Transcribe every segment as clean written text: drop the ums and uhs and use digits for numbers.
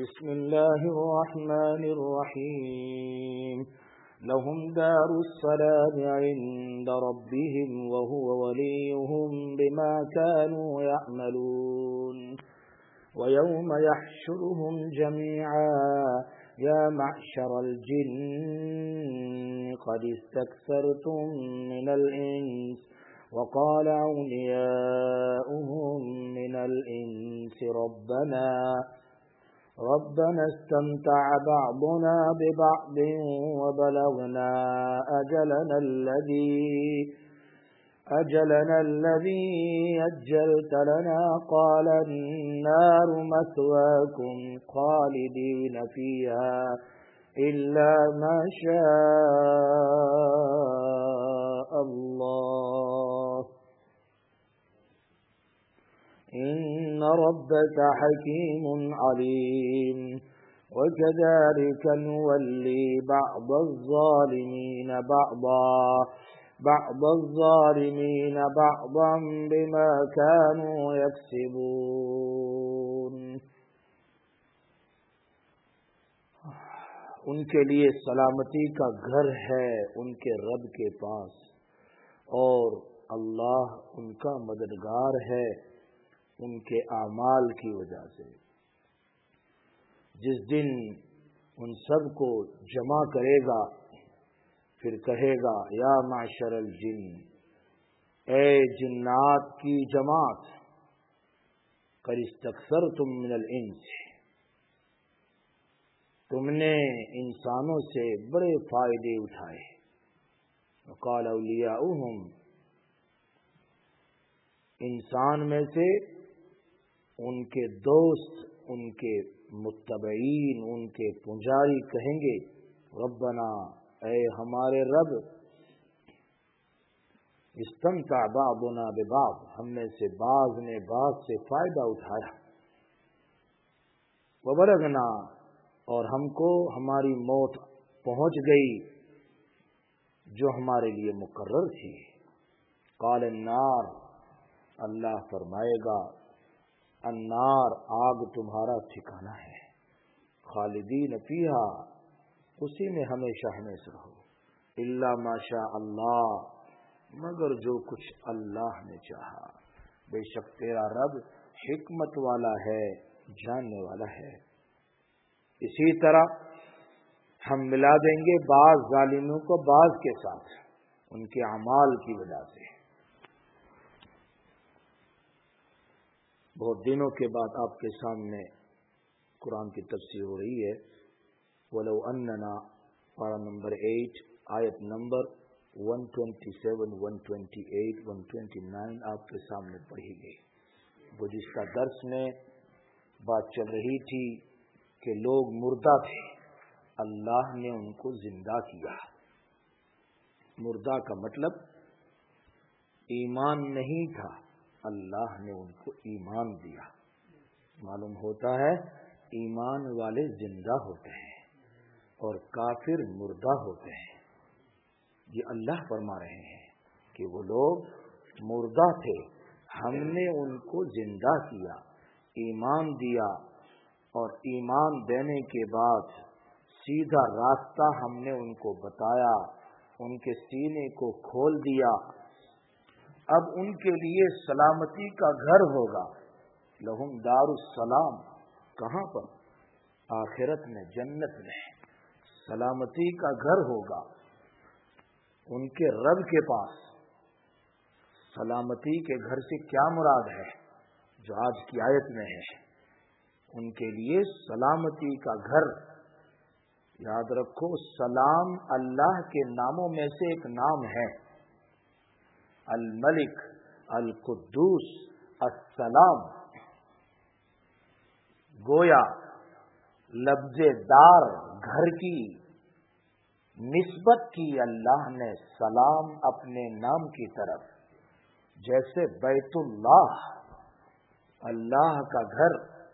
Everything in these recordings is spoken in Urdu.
بسم الله الرحمن الرحيم لهم دار السلام عند ربهم وهو وليهم بما كانوا يعملون ويوم يحشرهم جميعا يا معشر الجن قد استكثرتم من الإنس وقال أولياؤهم من الإنس ربنا استمتع بعضنا ببعض وبلغنا أجلنا الذي أجلت لنا قال النار مثواكم خالدين فيها إلا ما شاء الله إن ربك حكيم عليم وكذلك نولي بعض الظالمين بعضا بما كانوا يكسبون. ان کے لیے سلامتی کا گھر ہے ان کے رب کے پاس، اور اللہ ان کا مددگار ہے ان کے اعمال کی وجہ سے. جس دن ان سب کو جمع کرے گا پھر کہے گا یا معشر الجن، اے جنات کی جماعت، قد استکثرتم من الانس، تم نے انسانوں سے بڑے فائدے اٹھائے. وقال اولیاؤہم، انسان میں سے ان کے دوست، ان کے متبعین، ان کے پجاری کہیں گے ربنا، اے ہمارے رب، استمتع بعضنا ببعض، ہم میں سے بعض نے بعض سے فائدہ اٹھایا، وبلغنا، اور ہم کو ہماری موت پہنچ گئی جو ہمارے لیے مقرر تھی. قال النار، اللہ فرمائے گا النار، آگ تمہارا ٹھکانہ ہے، خالدین فیہا، اسی میں ہمیشہ ہمیشہ رہو، الا ما شاء اللہ، مگر جو کچھ اللہ نے چاہا. بے شک تیرا رب حکمت والا ہے، جاننے والا ہے. اسی طرح ہم ملا دیں گے بعض ظالموں کو بعض کے ساتھ ان کے اعمال کی وجہ سے. بہت دنوں کے بعد آپ کے سامنے قرآن کی تفسیر ہو رہی ہے. وَلَوْ أَنَّنَا، پارہ نمبر 8، آیت نمبر 127، 128، 129 آپ کے سامنے پڑھی گئی. گزشتہ درس میں بات چل رہی تھی کہ لوگ مردہ تھے، اللہ نے ان کو زندہ کیا. مردہ کا مطلب ایمان نہیں تھا، اللہ نے ان کو ایمان دیا. معلوم ہوتا ہے ایمان والے زندہ ہوتے ہیں اور کافر مردہ ہوتے ہیں. یہ اللہ فرما رہے ہیں کہ وہ لوگ مردہ تھے، ہم نے ان کو زندہ کیا، ایمان دیا، اور ایمان دینے کے بعد سیدھا راستہ ہم نے ان کو بتایا، ان کے سینے کو کھول دیا. اب ان کے لیے سلامتی کا گھر ہوگا. لہم دار السلام، کہاں پر؟ آخرت میں، جنت میں سلامتی کا گھر ہوگا ان کے رب کے پاس. سلامتی کے گھر سے کیا مراد ہے جو آج کی آیت میں ہے؟ ان کے لیے سلامتی کا گھر. یاد رکھو، سلام اللہ کے ناموں میں سے ایک نام ہے، الملک، القدوس، السلام. گویا لفظ دار، گھر کی نسبت کی اللہ نے سلام اپنے نام کی طرف. جیسے بیت اللہ، اللہ کا گھر،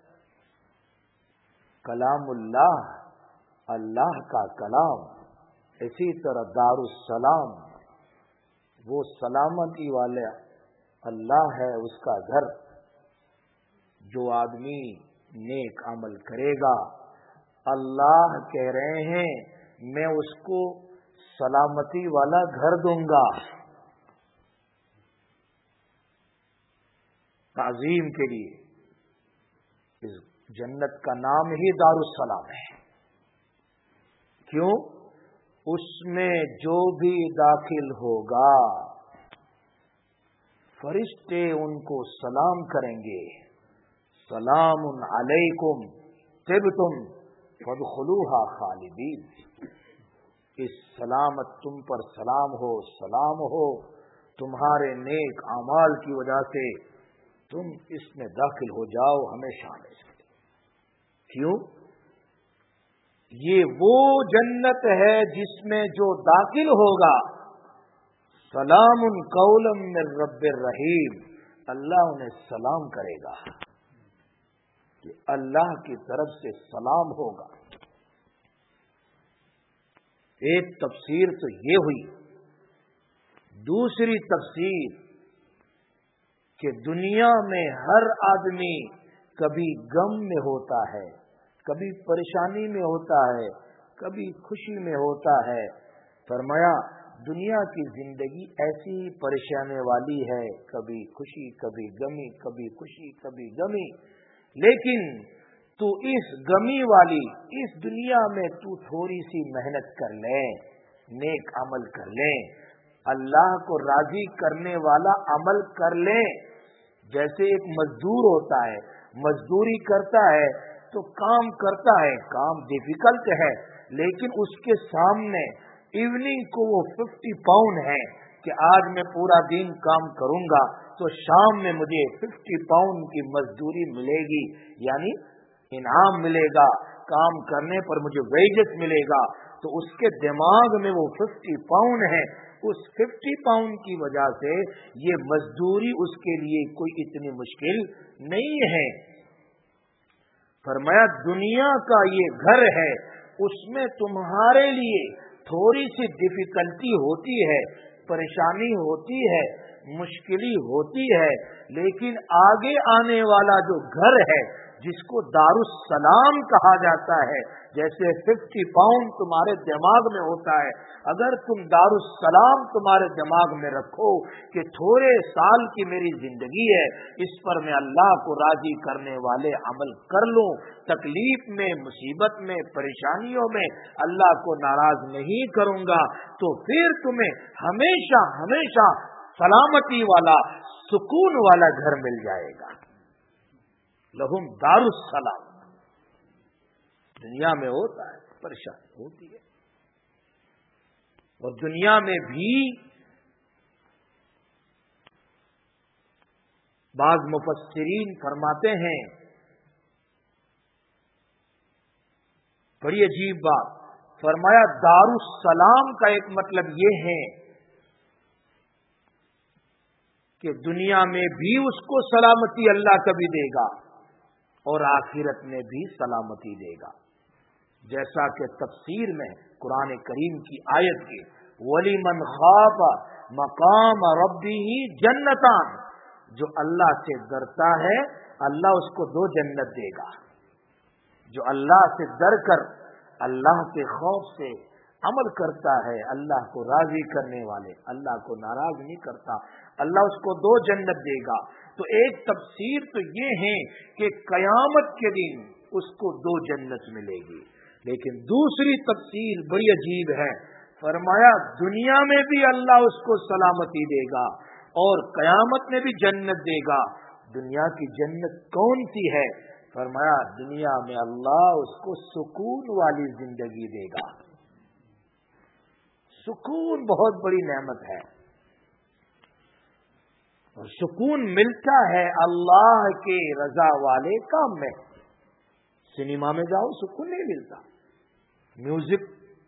کلام اللہ، اللہ کا کلام، اسی طرح دار السلام، وہ سلامتی والے اللہ ہے، اس کا گھر. جو آدمی نیک عمل کرے گا اللہ کہہ رہے ہیں میں اس کو سلامتی والا گھر دوں گا. تعظیم کے لیے اس جنت کا نام ہی دارالسلام ہے. کیوں؟ اس میں جو بھی داخل ہوگا فرشتے ان کو سلام کریں گے. سلام علیکم طبتم فادخلوها خالدین. اس سلامت تم پر سلام ہو تمہارے نیک اعمال کی وجہ سے تم اس میں داخل ہو جاؤ ہمیشہ ہمیشہ. کیوں؟ یہ وہ جنت ہے جس میں جو داخل ہوگا سلام قولا من رب الرحیم، اللہ انہیں سلام کرے گا کہ اللہ کی طرف سے سلام ہوگا. ایک تفسیر تو یہ ہوئی. دوسری تفسیر کہ دنیا میں ہر آدمی کبھی غم میں ہوتا ہے، کبھی پریشانی میں ہوتا ہے، کبھی خوشی میں ہوتا ہے. فرمایا دنیا کی زندگی ایسی ہی پریشانی والی ہے، کبھی خوشی کبھی غمی، کبھی خوشی کبھی غمی. لیکن تو اس غمی والی اس دنیا میں تو تھوڑی سی محنت کر لے، نیک عمل کر لے، اللہ کو راضی کرنے والا عمل کر لے. جیسے ایک مزدور ہوتا ہے، مزدوری کرتا ہے تو کام کرتا ہے، کام ڈیفیکلٹ ہے، لیکن اس کے سامنے ایوننگ کو وہ 50 پاؤنڈ ہے کہ آج میں پورا دن کام کروں گا تو شام میں مجھے 50 پاؤنڈ کی مزدوری ملے گی، یعنی انعام ملے گا، کام کرنے پر مجھے ویجز ملے گا. تو اس کے دماغ میں وہ 50 پاؤنڈ ہے. اس 50 پاؤنڈ کی وجہ سے یہ مزدوری اس کے لیے کوئی اتنی مشکل نہیں ہے. فرمایا دنیا کا یہ گھر ہے، اس میں تمہارے لیے تھوڑی سی ڈیفیکلٹی ہوتی ہے، پریشانی ہوتی ہے، مشکلی ہوتی ہے، لیکن آگے آنے والا جو گھر ہے جس کو دارالسلام کہا جاتا ہے، جیسے 50 پاؤنڈ تمہارے دماغ میں ہوتا ہے، اگر تم دارالسلام تمہارے دماغ میں رکھو کہ تھوڑے سال کی میری زندگی ہے، اس پر میں اللہ کو راضی کرنے والے عمل کر لوں، تکلیف میں، مصیبت میں، پریشانیوں میں اللہ کو ناراض نہیں کروں گا، تو پھر تمہیں ہمیشہ ہمیشہ سلامتی والا، سکون والا گھر مل جائے گا. لہم دارالسلام. دنیا میں ہوتا ہے، پریشانی ہوتی ہے، اور دنیا میں بھی بعض مفسرین فرماتے ہیں بڑی عجیب بات. فرمایا دارالسلام کا ایک مطلب یہ ہے کہ دنیا میں بھی اس کو سلامتی اللہ کبھی دے گا اور آخرت میں بھی سلامتی دے گا. جیسا کہ تفسیر میں قرآن کریم کی آیت کے وَلِمَنْ خَافَ مَقَامَ رَبِّهِ جَنَّتَانِ، جو اللہ سے ڈرتا ہے اللہ اس کو 2 جنت دے گا. جو اللہ سے ڈر کر اللہ کے خوف سے عمل کرتا ہے، اللہ کو راضی کرنے والے، اللہ کو ناراض نہیں کرتا، اللہ اس کو 2 جنت دے گا. تو ایک تفسیر تو یہ ہے کہ قیامت کے دن اس کو 2 جنت ملے گی. لیکن دوسری تفسیر بڑی عجیب ہے. فرمایا دنیا میں بھی اللہ اس کو سلامتی دے گا اور قیامت میں بھی جنت دے گا. دنیا کی جنت کون سی ہے؟ فرمایا دنیا میں اللہ اس کو سکون والی زندگی دے گا. سکون بہت بڑی نعمت ہے، اور سکون ملتا ہے اللہ کے رضا والے کام میں. سنیما میں جاؤ سکون نہیں ملتا، میوزک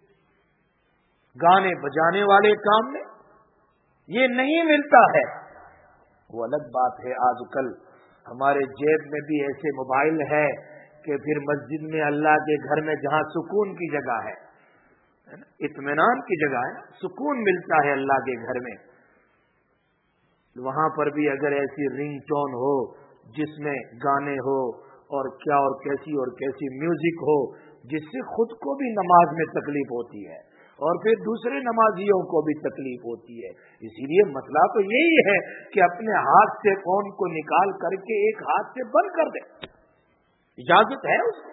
گانے بجانے والے کام میں یہ نہیں ملتا ہے. وہ الگ بات ہے آج کل ہمارے جیب میں بھی ایسے موبائل ہے کہ پھر مسجد میں اللہ کے گھر میں جہاں سکون کی جگہ ہے، اطمینان کی جگہ ہے، سکون ملتا ہے اللہ کے گھر میں، وہاں پر بھی اگر ایسی رنگ ٹون ہو جس میں گانے ہو اور کیا اور کیسی میوزک ہو جس سے خود کو بھی نماز میں تکلیف ہوتی ہے اور پھر دوسرے نمازیوں کو بھی تکلیف ہوتی ہے. اسی لیے مسئلہ تو یہی ہے کہ اپنے ہاتھ سے فون کو نکال کر کے ایک ہاتھ سے بند کر دے. اجازت ہے اس کو.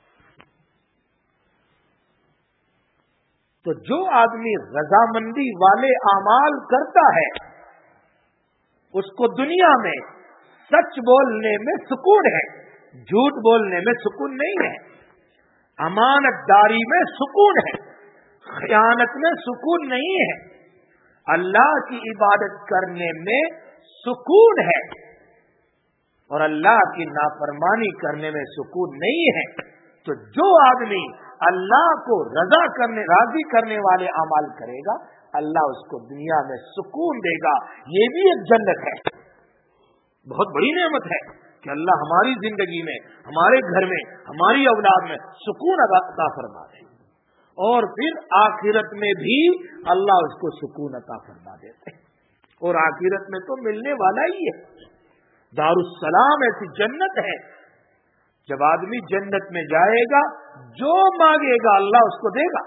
تو جو آدمی رضامندی والے اعمال کرتا ہے اس کو دنیا میں سچ بولنے میں سکون ہے, جھوٹ بولنے میں سکون نہیں ہے. امانت داری میں سکون ہے, خیانت میں سکون نہیں ہے. اللہ کی عبادت کرنے میں سکون ہے اور اللہ کی نافرمانی کرنے میں سکون نہیں ہے. تو جو آدمی اللہ کو راضی کرنے والے اعمال کرے گا اللہ اس کو دنیا میں سکون دے گا. یہ بھی ایک جنت ہے, بہت بڑی نعمت ہے کہ اللہ ہماری زندگی میں, ہمارے گھر میں, ہماری اولاد میں سکون عطا فرما دے. اور پھر آخرت میں بھی اللہ اس کو سکون عطا فرما دیتے ہیں. اور آخرت میں تو ملنے والا ہی ہے. دارالسلام ایسی جنت ہے, جب آدمی جنت میں جائے گا جو مانگے گا اللہ اس کو دے گا,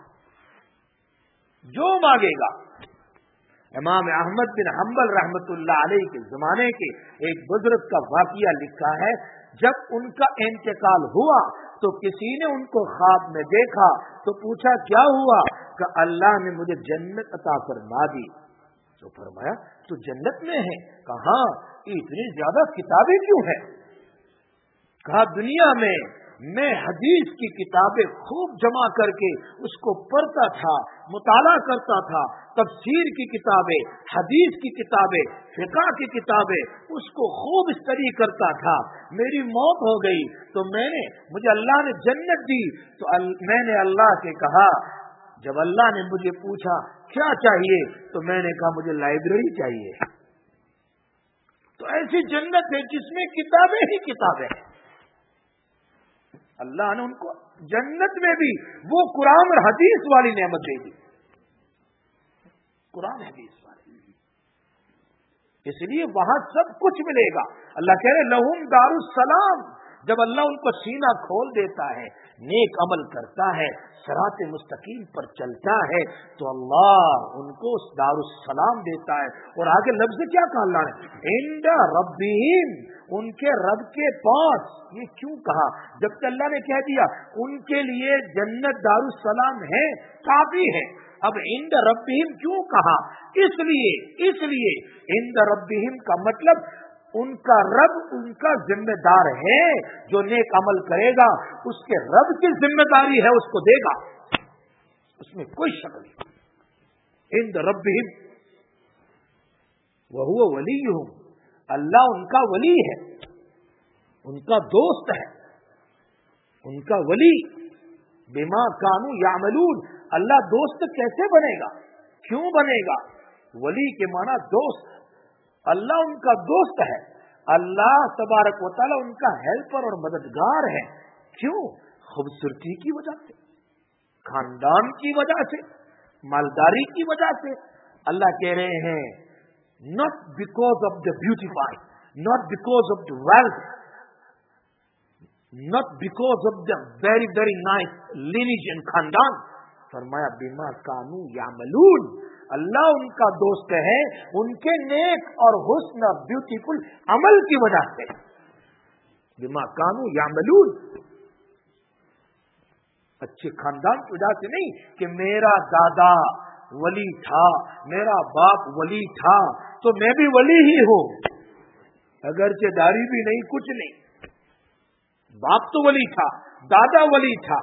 جو مانگے گا. امام احمد بن حنبل رحمت اللہ علیہ کے زمانے کے ایک بزرگ کا واقعہ لکھا ہے. جب ان کا انتقال ہوا تو کسی نے ان کو خواب میں دیکھا تو پوچھا کیا ہوا؟ کہ اللہ نے مجھے جنت عطا فرما دی. تو فرمایا تو جنت میں ہے؟ کہا اتنی زیادہ کتابیں کیوں ہیں؟ کہا دنیا میں حدیث کی کتابیں خوب جمع کر کے اس کو پڑھتا تھا, مطالعہ کرتا تھا, تفسیر کی کتابیں, حدیث کی کتابیں, فقہ کی کتابیں, اس کو خوب اسٹڈی کرتا تھا. میری موت ہو گئی تو مجھے اللہ نے جنت دی تو میں نے اللہ سے کہا, جب اللہ نے مجھے پوچھا کیا چاہیے تو میں نے کہا مجھے لائبریری چاہیے. تو ایسی جنت ہے جس میں کتابیں ہی کتابیں ہیں. اللہ نے ان کو جنت میں بھی وہ قرآن اور حدیث والی نعمت دے دی, قرآن حدیث والی. اس لیے وہاں سب کچھ ملے گا. اللہ کہہ رہے لہم دارالسلام. جب اللہ ان کو سینہ کھول دیتا ہے, نیک عمل کرتا ہے, صراط مستقیم پر چلتا ہے تو اللہ ان کو دارالسلام دیتا ہے. اور آگے لفظ کیا کہا اللہ نے؟ عند ربہم, ان کے رب کے پاس. یہ کیوں کہا جبکہ اللہ نے کہہ دیا ان کے لیے جنت دارالسلام ہے, کافی ہے. اب عند ربہم کیوں کہا؟ اس لیے عند ربہم کا مطلب ان کا رب ان کا ذمہ دار ہے. جو نیک عمل کرے گا اس کے رب کی ذمہ داری ہے, اس کو دے گا, اس میں کوئی شک نہیں. عند ربہم وہو ولیہم, اللہ ان کا ولی ہے, ان کا دوست ہے, ان کا ولی. بما کانوا یعملون. اللہ دوست کیسے بنے گا, کیوں بنے گا؟ ولی کے معنی دوست. اللہ ان کا دوست ہے, اللہ تبارک و تعالی ان کا ہیلپر اور مددگار ہے. کیوں؟ خوبصورتی کی وجہ سے, خاندان کی وجہ سے, مالداری کی وجہ سے. اللہ کہہ رہے ہیں not because of the beautify, not because of the wealth, not because of the very very nice lineage and خاندان. فرمایا بما کانوا یعملون. اللہ ان کا دوست ہے ان کے نیک اور حسن اور بیوٹیفل عمل کی وجہ سے. بما کانوا یعملون. اچھے خاندان کی وجہ سے نہیں کہ میرا دادا ولی تھا, میرا باپ ولی تھا تو میں بھی ولی ہی ہوں, اگرچہ داڑھی بھی نہیں, کچھ نہیں. باپ تو ولی تھا, دادا ولی تھا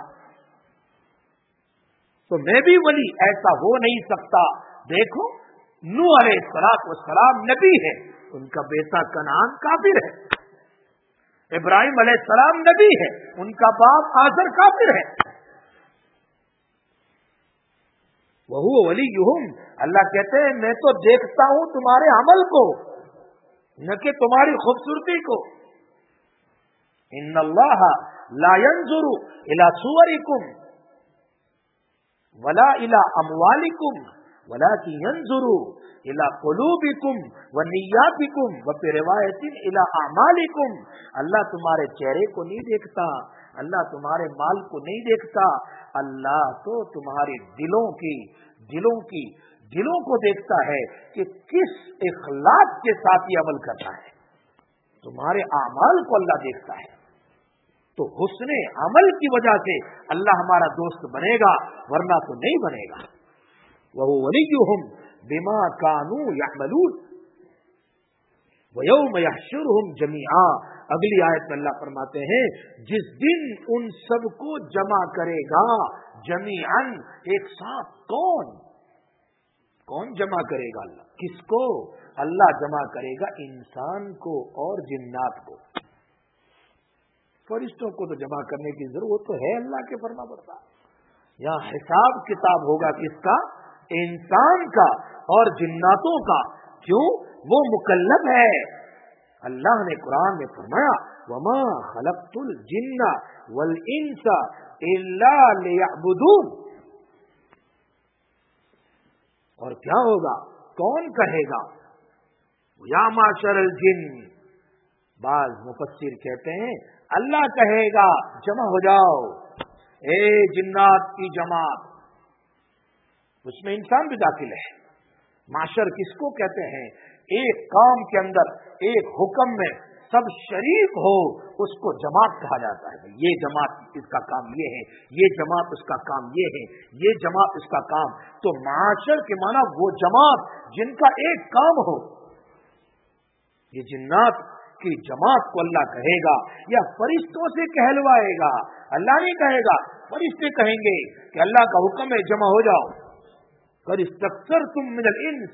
تو میں بھی ولی. ایسا ہو نہیں سکتا. دیکھو نوح علیہ السلام نبی ہے, ان کا بیٹا کنعان کافر ہے. ابراہیم علیہ السلام نبی ہے, ان کا باپ آزر کافر ہے. وہو ولیہم. اللہ کہتے ہیں میں تو دیکھتا ہوں تمہارے عمل کو, نہ کہ تمہاری خوبصورتی کو. ان اللہ لا ينظر الى صورکم ولا الى اموالکم वलाकिन यंजुरू इला कुलूबिकुम व निय्यातिकुम व फी रिवायतिन इला अमालिकुम। अल्लाह तुम्हारे चेहरे को नहीं देखता, अल्लाह तुम्हारे माल को नहीं देखता, अल्लाह तो तुम्हारे दिलों को देखता है कि किस इखलास के साथ ये अमल करता है। तुम्हारे आमाल को अल्लाह देखता है। तो हुस्ने अमल की वजह से अल्लाह हमारा दोस्त बनेगा, वरना तो नहीं बनेगा। वहु वलियुहुम बिमा कानू यअमलून व यौम यहशुरुहुम जमीआ। अगली आयत में अल्लाह फरमाते हैं जिस दिन उन सबको जमा करेगा, जमीअन एक साथ। कौन जमा करेगा? अल्लाह। किसको? अल्लाह जमा करेगा इंसान को और जिन्नात को। फरिश्तों को तो जमा करने की जरूरत तो है अल्लाह के फरमा बरदार। यहाँ हिसाब किताब होगा किसका? इंसान का और जिन्नातों का। क्यों? वो मुकल्लफ है। अल्लाह ने कुरान में फरमाया वमा खलक़तुल जिन्ना वल इंसा इल्ला लियअबुदून। और क्या होगा? कौन कहेगा या माशरल जिन्न? बाज मुफस्सिर कहते हैं अल्लाह कहेगा जमा हो जाओ, ए जिन्नात की जमात। उसमें इंसान भी दाखिल है। माशर किसको कहते हैं? एक काम के अंदर, एक हुक्म में सब शरीक हो, उसको जमात कहा जाता है। ये जमात इसका काम ये है, ये जमात उसका काम ये है, ये जमात उसका काम। तो माशर के माना वो जमात जिनका एक काम हो। ये जिन्नात की जमात को अल्लाह कहेगा या फरिश्तों से कहलवाएगा। अल्लाह नहीं कहेगा, फरिश्ते कहेंगे कि अल्लाह का हुक्म है जमा हो जाओ। कद इस्तक्सरतुम मिनल इंस,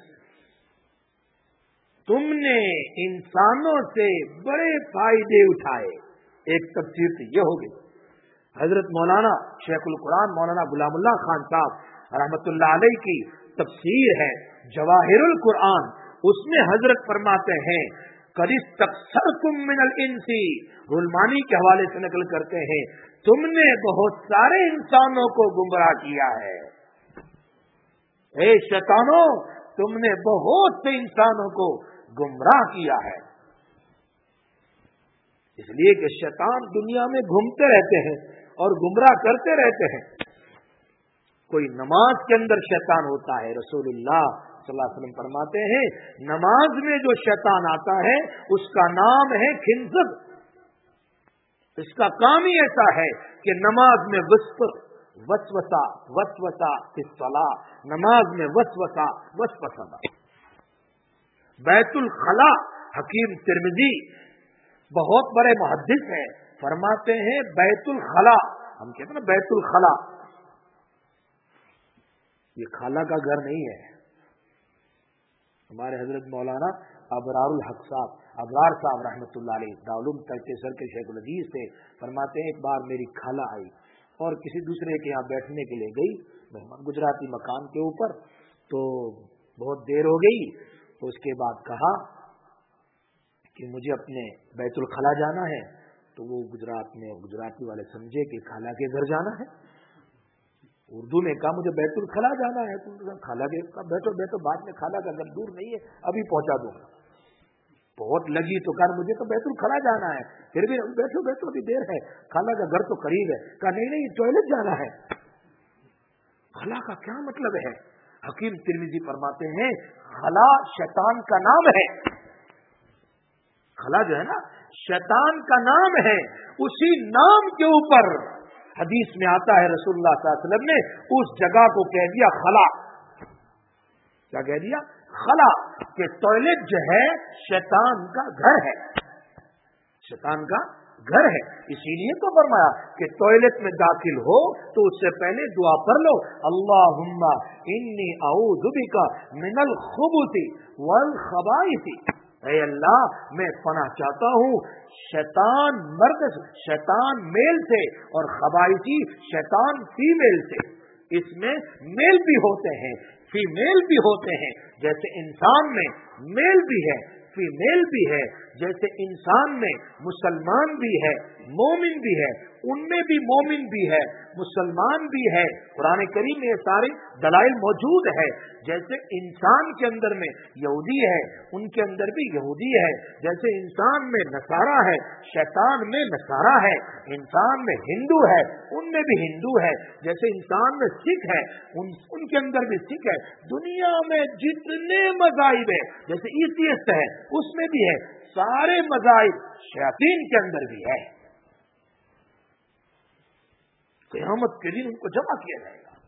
तुमने इंसानों से बड़े फायदे उठाए। एक तफसीर तो ये होगी। हजरत मौलाना शेखुल कुरान मौलाना गुलामुल्लाह खान साहब रहमतुल्लाह अलैह की तफसीर है जवाहिरुल कुरान। उसमें हजरत फरमाते हैं कद इस्तक्सरतुम मिनल इंसी, रुलमानी के हवाले से नकल करते हैं तुमने बहुत सारे इंसानों को गुमराह किया है। ए शैतानों, तुमने बहुत से इंसानों को गुमराह किया है। इसलिए कि शैतान दुनिया में घूमते रहते हैं और गुमराह करते रहते हैं। कोई नमाज के अंदर शैतान होता है। रसूलुल्लाह सल्लल्लाहु अलैहि वसल्लम फरमाते हैं नमाज में जो शैतान आता है उसका नाम है खिंजब। इसका काम ही ऐसा है कि नमाज में वसवसा फिस्सला, नमाज में वसवसा। बैतुल खला, हकीम तिरमिजी बहुत बड़े मुहद्दिस हैं, फरमाते हैं बैतुल खला, हम कहते हैं ना बैतुल खला, ये खाला का घर नहीं है। हमारे हजरत मौलाना अबरारुल हक साहब, अबरार साहब रहमतुल्लाह अलैह दारुल तकसर के शेखुल अजीज थे, फरमाते हैं एक बार मेरी खाला आई और किसी दूसरे के यहाँ बैठने के लिए गई मेहमान गुजराती मकान के ऊपर। तो बहुत देर हो गई तो उसके बाद कहा कि मुझे अपने बैतुल खला जाना है। तो वो गुजराती वाले समझे कि खाला के घर जाना है। उर्दू में कहा मुझे बैतुल खला जाना है। तो खाला के बैठो बाद में, खाला का घर दूर नहीं है, अभी पहुंचा दूंगा। बहुत लगी तो कहा मुझे तो बैतुल खला जाना है। फिर भी बैठो अभी देर है, खाला का घर तो करीब है। कहा नहीं टॉयलेट जाना है। खला का क्या मतलब है? हकीम तिरमिजी फरमाते हैं खला शैतान का नाम है। खला जो है ना शैतान का नाम है। उसी नाम के ऊपर हदीस में आता है रसूलुल्लाह सल्लल्लाहु अलैहि वसल्लम ने उस जगह को कह दिया खला। क्या कह दिया? खला। कि टॉयलेट जो है शैतान का घर है, शैतान का घर है। इसीलिए तो फरमाया कि टॉयलेट में दाखिल हो तो उससे पहले दुआ पढ़ लो, अल्लाहुम्मा इन्नी अऊज़ु बिका मिनल खुबुसी वल खबाइसी। ऐ अल्लाह, मैं पनाह चाहता हूँ शैतान मर्द, शैतान मेल से, और खबाइसी शैतान फीमेल से। इसमें मेल भी होते हैं, फीमेल भी होते हैं। जैसे इंसान में मेल भी है, फीमेल भी है। جیسے انسان میں مسلمان بھی ہے مومن بھی ہے، ان میں بھی مومن بھی ہے مسلمان بھی ہے، قرآن کریم میں یہ سارے دلائل موجود ہے۔ جیسے انسان کے اندر میں یہودی ہے ان کے اندر بھی یہودی ہے، جیسے انسان میں نصارہ ہے شیطان میں نصارہ ہے، انسان میں ہندو ہے ان میں بھی ہندو ہے، جیسے انسان میں سکھ ہے ان کے اندر بھی سکھ ہے۔ دنیا میں جتنے مذاہب ہیں جیسے ایتھیسٹ ہے اس میں بھی ہے، سارے مذاہب شیاطین کے اندر بھی ہے۔ قیامت کے دن ان کو جمع کیا جائے گا۔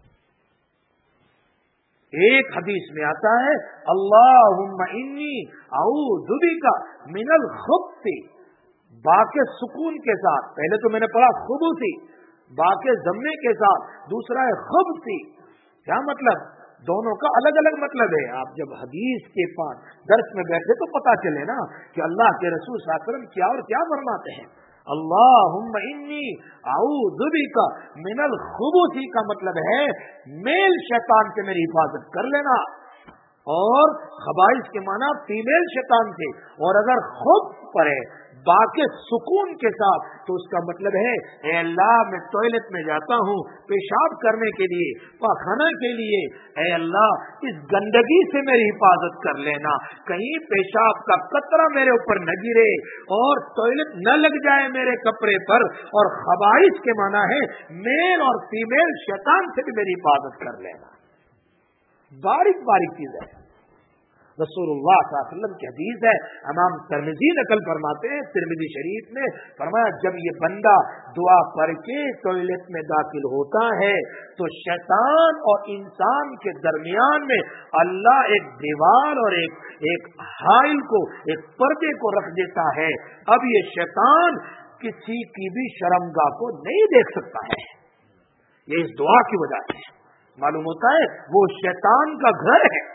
ایک حدیث میں آتا ہے اللہم انی اعوذ بک من الخبث، با کے سکون کے ساتھ، پہلے تو میں نے پڑھا خبثی، با کے ضمے کے ساتھ، دوسرا ہے خبثی۔ کیا مطلب؟ دونوں کا الگ الگ مطلب ہے۔ آپ جب حدیث کے پاس درس میں بیٹھے تو پتا چلے نا کہ اللہ کے رسول صلی اللہ علیہ وسلم کیا اور کیا فرماتے ہیں۔ اللہم انی اعوذ بک من الخبث کا مطلب ہے میل شیطان سے میری حفاظت کر لینا، اور خبائث کے معنی فیمیل شیطان سے، اور اگر خبث پڑے باقی سکون کے ساتھ تو اس کا مطلب ہے اے اللہ میں ٹوائلٹ میں جاتا ہوں پیشاب کرنے کے لیے پاخانہ کے لیے، اے اللہ اس گندگی سے میری حفاظت کر لینا، کہیں پیشاب کا قطرہ میرے اوپر نہ گرے اور ٹوائلٹ نہ لگ جائے میرے کپڑے پر، اور خبائث کے معنی ہے میل اور فیمیل شیطان سے بھی میری حفاظت کر لینا۔ باریک باریک چیز ہے۔ رسول اللہ صلی اللہ علیہ وسلم کی حدیث ہے، امام ترمذی نقل فرماتے ہیں ترمذی شریف میں، فرمایا جب یہ بندہ دعا پڑھ کے ٹوائلٹ میں داخل ہوتا ہے تو شیطان اور انسان کے درمیان میں اللہ ایک دیوار اور ایک حائل کو، ایک پردے کو رکھ دیتا ہے۔ اب یہ شیطان کسی کی بھی شرمگاہ کو نہیں دیکھ سکتا ہے، یہ اس دعا کی وجہ سے معلوم ہوتا ہے وہ شیطان کا گھر ہے۔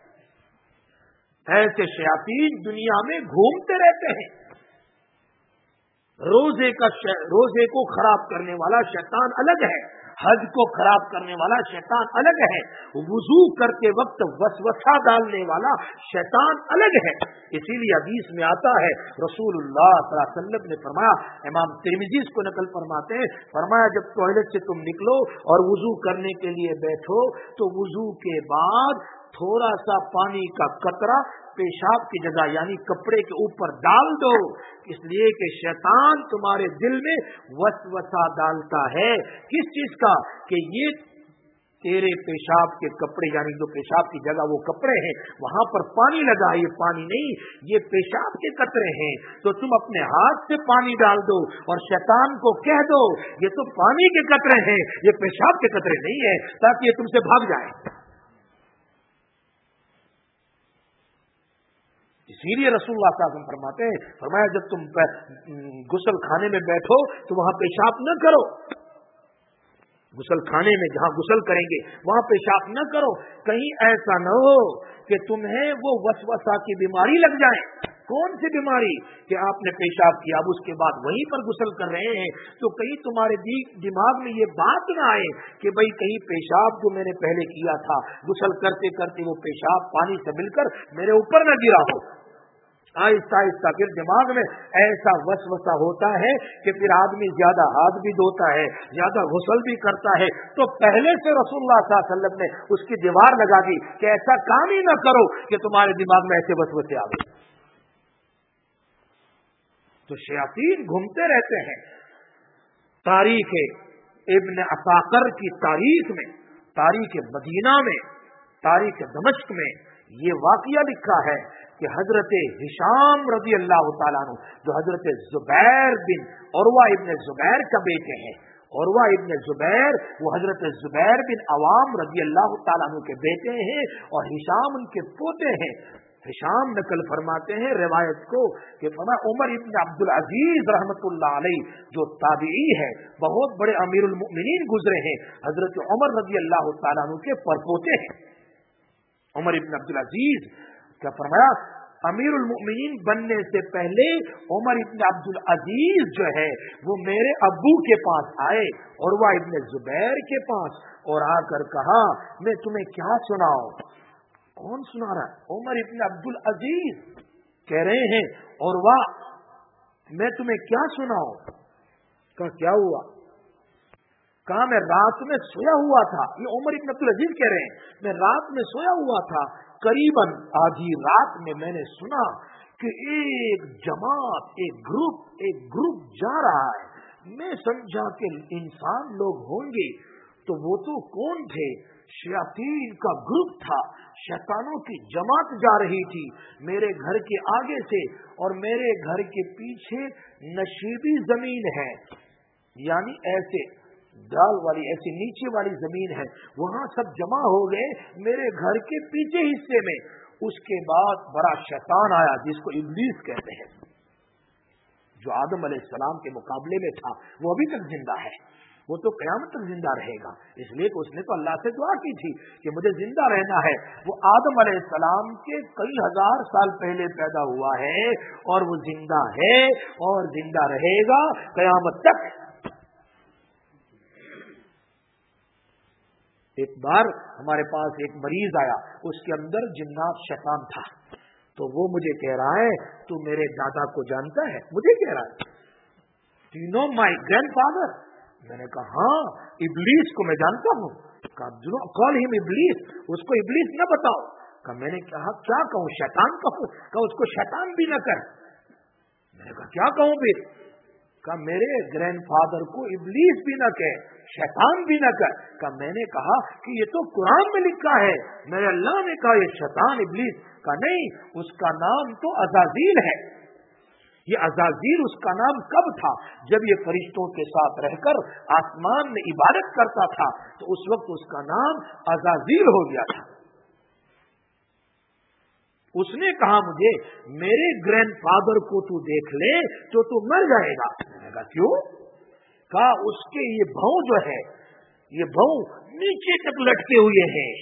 ایسے شیاطین دنیا میں گھومتے رہتے ہیں۔ روزے کو خراب کرنے والا شیطان الگ ہے، حج کو خراب کرنے والا شیطان الگ ہے، وضو کرتے وقت وسوسہ ڈالنے والا شیطان الگ ہے۔ اسی لیے حدیث میں آتا ہے رسول اللہ صلی اللہ علیہ وسلم نے فرمایا، امام ترمذی اس کو نقل فرماتے ہیں، فرمایا جب ٹوائلٹ سے تم نکلو اور وضو کرنے کے لیے بیٹھو تو وضو کے بعد تھوڑا سا پانی کا قطرہ پیشاب کی جگہ یعنی کپڑے کے اوپر ڈال دو، اس لیے کہ شیطان تمہارے دل میں وسوسہ ڈالتا ہے۔ کس چیز کا؟ کہ یہ تیرے پیشاب کے کپڑے یعنی جو پیشاب کی جگہ وہ کپڑے ہیں وہاں پر پانی لگا، یہ پانی نہیں یہ پیشاب کے قطرے ہیں، تو تم اپنے ہاتھ سے پانی ڈال دو اور شیطان کو کہہ دو یہ تو پانی کے قطرے ہیں یہ پیشاب کے قطرے نہیں ہے، تاکہ یہ تم سے بھاگ جائے۔ اسی لیے رسول اللہ صلی اللہ علیہ وسلم فرماتے ہیں، فرمایا جب تم غسل خانے میں بیٹھو تو وہاں پیشاب نہ کرو، غسل خانے میں جہاں غسل کریں گے وہاں پیشاب نہ کرو، کہیں ایسا نہ ہو کہ تمہیں وہ وسوسہ کی بیماری لگ جائے۔ کون سی بیماری؟ کہ آپ نے پیشاب کیا اب اس کے بعد وہیں پر غسل کر رہے ہیں، تو کہیں تمہارے دماغ میں یہ بات نہ آئے کہ بھئی کہیں پیشاب جو میں نے پہلے کیا تھا غسل کرتے کرتے وہ پیشاب پانی سے مل کر میرے اوپر نہ گرا ہو۔ آہستہ آہستہ پھر دماغ میں ایسا وسوسہ ہوتا ہے کہ پھر آدمی زیادہ ہاتھ بھی دھوتا ہے زیادہ غسل بھی کرتا ہے، تو پہلے سے رسول اللہ صلی اللہ علیہ وسلم نے اس کی دیوار لگا دی کہ ایسا کام ہی نہ کرو کہ تمہارے دماغ میں ایسے وسوسے آ گئے۔ تو شیاطین گھومتے رہتے ہیں۔ تاریخ ابن عساکر کی تاریخ میں، تاریخ مدینہ میں، تاریخ دمشق میں یہ واقعہ لکھا ہے کہ حضرت ہشام رضی اللہ تعالیٰ عنہ جو حضرت زبیر بن عروہ ابن زبیر کا بیٹے ہیں، عروہ ابن زبیر وہ حضرت زبیر بن عوام رضی اللہ تعالیٰ عنہ کے بیٹے ہیں اور ہشام ان کے پوتے ہیں۔ ہشام نقل فرماتے ہیں روایت کو کہ فرمایا عمر ابن عبد العزیز رحمت اللہ علیہ جو تابعی ہے بہت بڑے امیر المؤمنین گزرے ہیں، حضرت عمر رضی اللہ تعالیٰ عنہ کے پرپوتے ہیں۔ عمر ابن عبد العزیز کیا فرمایا امیر المؤمنین بننے سے پہلے عمر ابن عبد العزیز جو ہے وہ میرے ابو کے پاس آئے عروہ ابن زبیر کے پاس اور آ کر کہا میں تمہیں کیا سناؤں؟ کون سنا رہا ہے؟ عمر ابن عبد العزیز کہہ رہے ہیں और वाह मैं तुम्हें क्या सुनाऊं? कहा क्या हुआ? कहा मैं रात में सोया हुआ था। ये उमर इब्न अब्दुल अजीज कह रहे हैं, मैं रात में सोया हुआ था, करीबन आधी रात में मैंने सुना कि एक जमात, एक ग्रुप जा रहा है। मैं समझा कि इंसान लोग होंगे, तो वो तो कौन थे? शयातीन का ग्रुप था, शैतानों की जमात जा रही थी मेरे घर के आगे से, और मेरे घर के पीछे नशीबी जमीन है, यानी ऐसे डाल वाली, ऐसे नीचे वाली जमीन है, वहां सब जमा हो गए मेरे घर के पीछे हिस्से में। उसके बाद बड़ा शैतान आया जिसको इब्लीस कहते हैं, जो आदम अलैहिस्सलाम के मुकाबले में था, वो अभी तक जिंदा है, वो तो क़यामत तक जिंदा रहेगा। इसलिए कि उसने तो अल्लाह से दुआ की थी कि मुझे जिंदा रहना है। वो आदम अलैहिस्सलाम के कई हजार साल पहले पैदा हुआ है, और वो जिंदा है और जिंदा रहेगा क़यामत तक। एक बार हमारे पास एक मरीज आया, उसके अंदर जिन्नात शैतान था, तो वो मुझे कह रहा है तू मेरे दादा को जानता है? मुझे कह रहा है do you know my grandfather? मैंने कहा हाँ, इब्लीस को मैं जानता हूँ। कहा कॉल हिम इब्लीस, उसको इब्लीस न बताओ। कहा मैंने कहा क्या कहूँ, शैतान कहूँ? कहा उसको शैतान भी न कर। मैंने कहा क्या कहूँ फिर? कहा मेरे ग्रैंडफादर को इब्लीस भी न कहे, शैतान भी न कर। कहा मैंने कहा कि ये तो कुरान में लिखा है, मेरे अल्लाह ने कहा ये शैतान इब्लीस। कहा नहीं, उसका नाम तो अज़ाज़ील है। ये अज़ाज़ील उसका नाम कब था? जब ये फरिश्तों के साथ रहकर आसमान में इबादत करता था, तो उस वक्त उसका नाम अज़ाज़ील हो गया था। उसने कहा मुझे मेरे ग्रैंडफादर को तू देख ले तो तू मर जाएगा। मैंने कहा क्यों? कहा उसके ये भौं जो है, ये भौं नीचे तक लटके हुए हैं,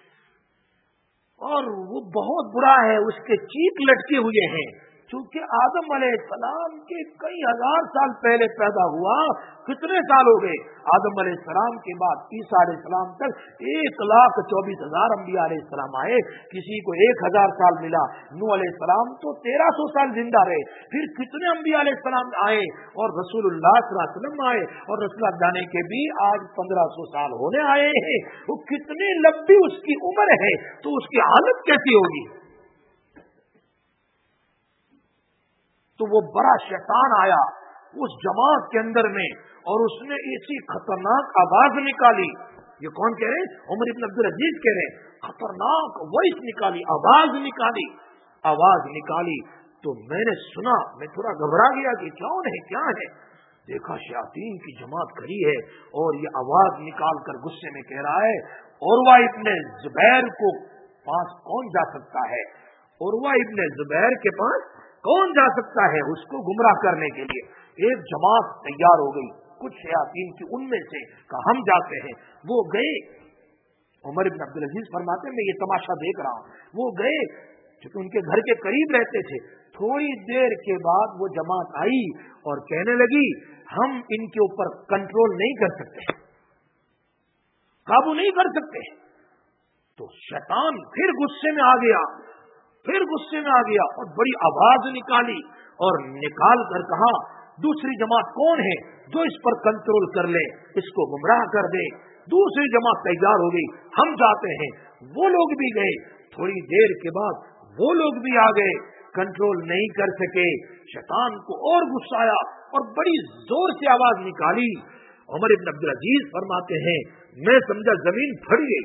और वो बहुत बुरा है, उसके चीख लटके हुए हैं। क्योंकि आदम अलैहिस्सलाम के कई हजार साल पहले पैदा हुआ, कितने साल हो गए? आदम अलैहिस्सलाम के बाद ईसा अलैहिस्सलाम तक 1,24,000 अंबिया अलैहिस्सलाम आए, किसी को 1,000 साल मिला। नूह अलैहिस्सलाम तो 1300 साल जिंदा रहे। फिर कितने अंबिया अलैहिस्सलाम आए, और रसूलुल्लाह सल्लल्लाहु अलैहि वसल्लम आए, और रसूलुल्लाह जाने के भी आज 1500 साल होने आए हैं। वो कितनी लंबी उसकी उम्र है, तो उसकी हालत कैसी होगी? तो वो बड़ा शैतान आया उस जमात के अंदर में, और उसने ऐसी खतरनाक आवाज निकाली। ये कौन कह रहे हैं? उमर इब्न अब्दुल अजीज कह रहे हैं, खतरनाक वॉइस निकाली, आवाज निकाली। तो मैंने सुना, मैं थोड़ा घबरा गया कि कौन है, क्या है। देखा शयातीन की जमात खड़ी है, और ये आवाज निकाल कर गुस्से में कह रहा है उरवा इब्न जुबैर को पास कौन जा सकता है? उरवा इब्न जुबैर के पास कौन जा सकता है उसको गुमराह करने के लिए? एक जमात तैयार हो गई, कुछ शयातीन की, उनमें से कहा हम जाते हैं। वो गए। उमर इब्न अब्दुल अजीज फरमाते मैं ये तमाशा देख रहा हूँ। वो गए क्योंकि उनके घर के करीब रहते थे। थोड़ी देर के बाद वो जमात आई और कहने लगी हम इनके ऊपर कंट्रोल नहीं कर सकते, काबू नहीं कर सकते। तो शैतान फिर गुस्से में आ गया, और बड़ी आवाज निकाली, और निकाल कर कहा दूसरी जमात कौन है जो इस पर कंट्रोल कर ले, इसको गुमराह कर दे। दूसरी जमात तैयार हो गई, हम जाते हैं। वो लोग भी गए। थोड़ी देर के बाद वो लोग भी आ गए, कंट्रोल नहीं कर सके। शैतान को और गुस्सा आया और बड़ी जोर से आवाज निकाली। उमर इब्न अब्दुल अजीज फरमाते हैं मैं समझा जमीन फट गई,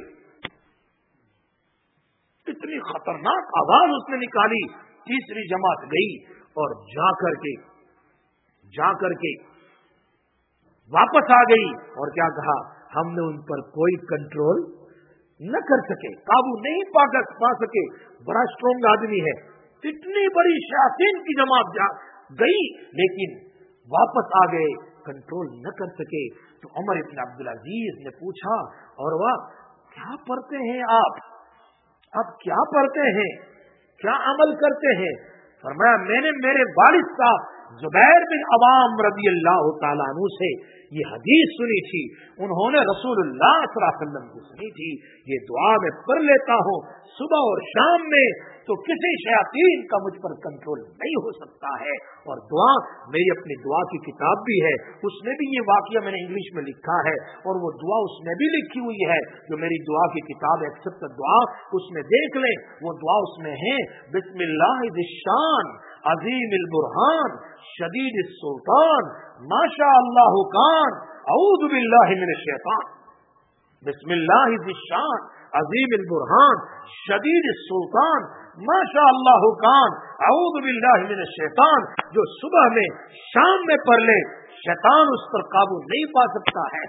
इतनी खतरनाक आवाज उसने निकाली। तीसरी जमात गई और जाकर के वापस आ गई, और क्या कहा हमने उन पर कोई कंट्रोल न कर सके, काबू नहीं पा सके। बड़ा स्ट्रॉन्ग आदमी है। इतनी बड़ी शयातीन की जमात गई, लेकिन वापस आ गए, कंट्रोल न कर सके। तो उमर इब्न अब्दुल अजीज ने पूछा और वह क्या पढ़ते हैं आप क्या पढ़ते हैं, क्या अमल करते हैं? फरमाया मैंने मेरे वालिद साहब जुबैर बिन अवाम रज़ी अल्लाह तआला अन्हु से ये हदीस सुनी थी, उन्होंने रसूलुल्लाह सल्लल्लाहु अलैहि वसल्लम की सुनी थी, ये दुआ मैं पढ़ लेता हूँ सुबह और शाम में, तो किसी शयातीन का मुझ पर कंट्रोल नहीं हो सकता है। और दुआ मेरी अपनी दुआ की किताब भी है, उसमें भी ये वाकया मैंने इंग्लिश में लिखा है, और वो दुआ उसमें भी लिखी हुई है, जो मेरी दुआ की किताब एक्सेप्ट दुआ, उसमें देख लें, वो दुआ उसमें है, बिस्मिल्लाह ज़िशान अज़ीम अल बुरहान शदीद सुल्तान माशा अल्लाह कान अऊज़ु बिल्लाहि मिनश शैतान। बिस्मिल्लाह ज़िशान अज़ीम अल बुरहान शदीद सुल्तान माशा अल्लाह कान अऊज़ु बिल्लाहि मिनश शैतान, जो सुबह में शाम में पढ़ ले, शैतान उस पर काबू नहीं पा सकता है।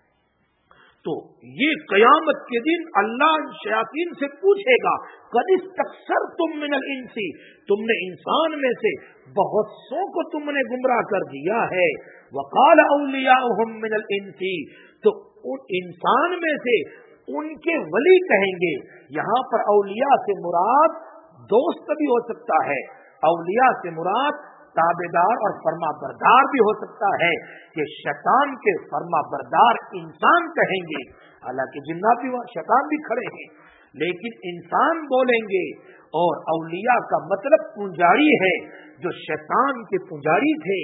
तो ये कयामत के दिन अल्लाह शयातीन से पूछेगा, कदिस तक्सर तुम मिनल इंसी, तुमने इंसान में से बहुत सौ को तुमने गुमराह कर दिया है। वकाल औलियाहुम मिनल इंसी, तो उन इंसान में से उनके वली कहेंगे। यहाँ पर औलिया से मुराद दोस्त भी हो सकता है, औलिया से मुराद ताबेदार और फर्मा बरदार भी हो सकता है, कि शैतान के फर्मा बरदार इंसान कहेंगे। हालांकि जिन्नात भी शैतान भी खड़े हैं, लेकिन इंसान बोलेंगे। और औलिया का मतलब पुजारी है, जो शैतान के पुजारी थे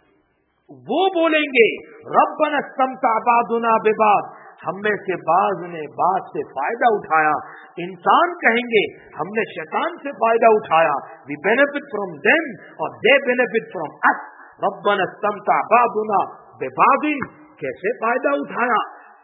वो बोलेंगे, रब्बना इस्तमता बादुना बिबाद, हमें से बाज ने बात से फायदा उठाया। इंसान कहेंगे, हमने शैतान से फायदा उठाया, वी बेनिफिट फ्रॉम देम और दे बेनिफिट फ्रॉम अस। रब्बना इस्तमता बादुना बिबादिन, कैसे फायदा उठाया?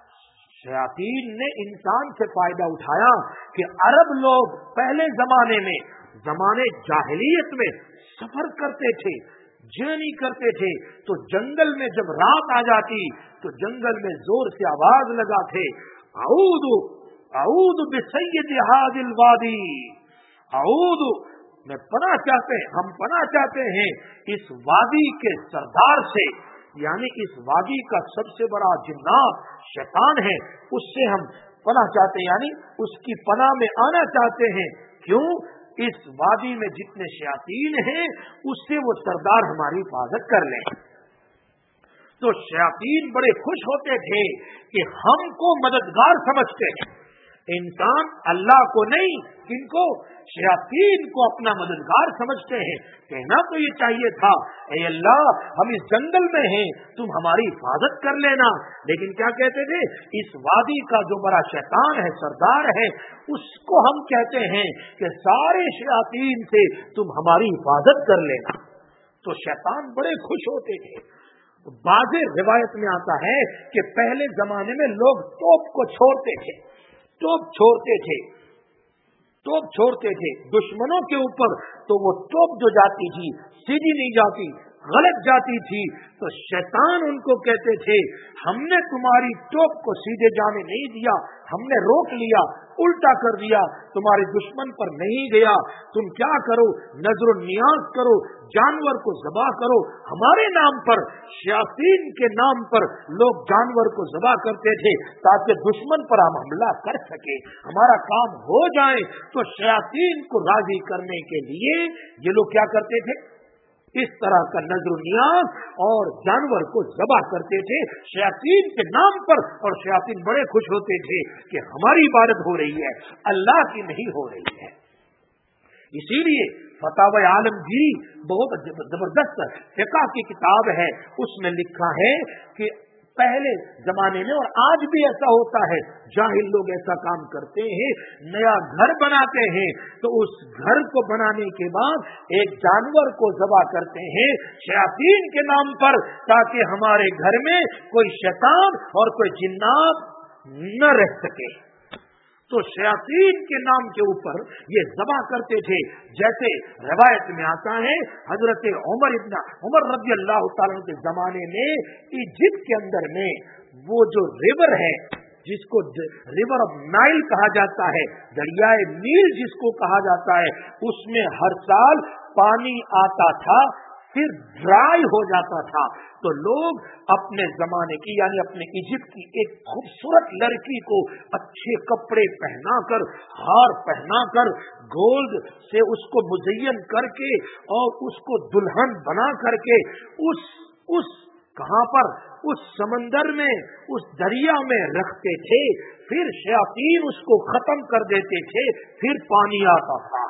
शयातीन ने इंसान से फायदा उठाया कि अरब लोग पहले जमाने में, जमाने जाहिलियत में सफर करते थे, जर्नी करते थे, तो जंगल में जब रात आ जाती तो जंगल में जोर से आवाज लगाते, आऊदु आऊदु बिसय्यिद हादिल वादी, आऊदु, मैं पनाह चाहते हैं, हम पनाह चाहते हैं इस वादी के सरदार से, यानी इस वादी का सबसे बड़ा जिन्नात शैतान है, उससे हम पनाह चाहते हैं, यानी उसकी पनाह में आना चाहते हैं। क्यों? इस वादी में जितने शयातीन हैं उससे वो सरदार हमारी हिफाजत कर लें। तो शयातीन बड़े खुश होते थे कि हमको मददगार समझते हैं। इंसान अल्लाह को नहीं, किनको? शयातीन को अपना मददगार समझते हैं। कहना तो ये चाहिए था, ऐ अल्लाह हम इस जंगल में हैं, तुम हमारी हिफाजत कर लेना। लेकिन क्या कहते थे? इस वादी का जो बड़ा शैतान है, सरदार है, उसको हम कहते हैं कि सारे शयातीन से तुम हमारी हिफाजत कर लेना। तो शैतान बड़े खुश होते थे। बाज़ रिवायत में आता है कि पहले जमाने में लोग तोप को छोड़ते थे, तोप छोड़ते थे दुश्मनों के ऊपर, तो वो तोप जो जाती थी सीधी नहीं जाती, गलत जाती थी, तो शैतान उनको कहते थे, हमने तुम्हारी तोप को सीधे जाने नहीं दिया, हमने रोक लिया, उल्टा कर दिया, तुम्हारे दुश्मन पर नहीं गया। तुम क्या करो? नजर नियाज करो, जानवर को ज़बह करो। हमारे नाम पर, शयातीन के नाम पर लोग जानवर को ज़बह करते थे ताकि दुश्मन पर हम हमला कर सके, हमारा काम हो जाए। तो शयातीन को राजी करने के लिए ये लोग क्या करते थे? इस तरह का नजर नियाज और जानवर को ज़बह करते थे शयातीन के नाम पर, और शयातीन बड़े खुश होते थे कि हमारी इबादत हो रही है, अल्लाह की नहीं हो रही है। इसीलिए फतावा आलमगीरी बहुत जबरदस्त फिक़ह की किताब है, उसमें लिखा है कि पहले जमाने में, और आज भी ऐसा होता है, जाहिल लोग ऐसा काम करते हैं, नया घर बनाते हैं तो उस घर को बनाने के बाद एक जानवर को ज़बह करते हैं शयातीन के नाम पर, ताकि हमारे घर में कोई शैतान और कोई जिन्नात न रह सके। तो शयातीन के नाम के ऊपर ये ज़बह करते थे। जैसे रवायत में आता है, हजरत उमर रज़ी अल्लाह तआला के जमाने में इजिप्ट के अंदर में वो जो रिवर है, जिसको रिवर ऑफ नाइल कहा जाता है, दरियाए नील जिसको कहा जाता है, उसमें हर साल पानी आता था پھر ڈرائی ہو جاتا تھا تو لوگ اپنے زمانے کی یعنی اپنے ایجپٹ کی ایک خوبصورت لڑکی کو اچھے کپڑے پہنا کر، ہار پہنا کر، گولڈ سے اس کو مزین کر کے اور اس کو دلہن بنا کر کے اس کہاں پر اس سمندر میں اس دریا میں رکھتے تھے، پھر شیاطین اس کو ختم کر دیتے تھے، پھر پانی آتا تھا۔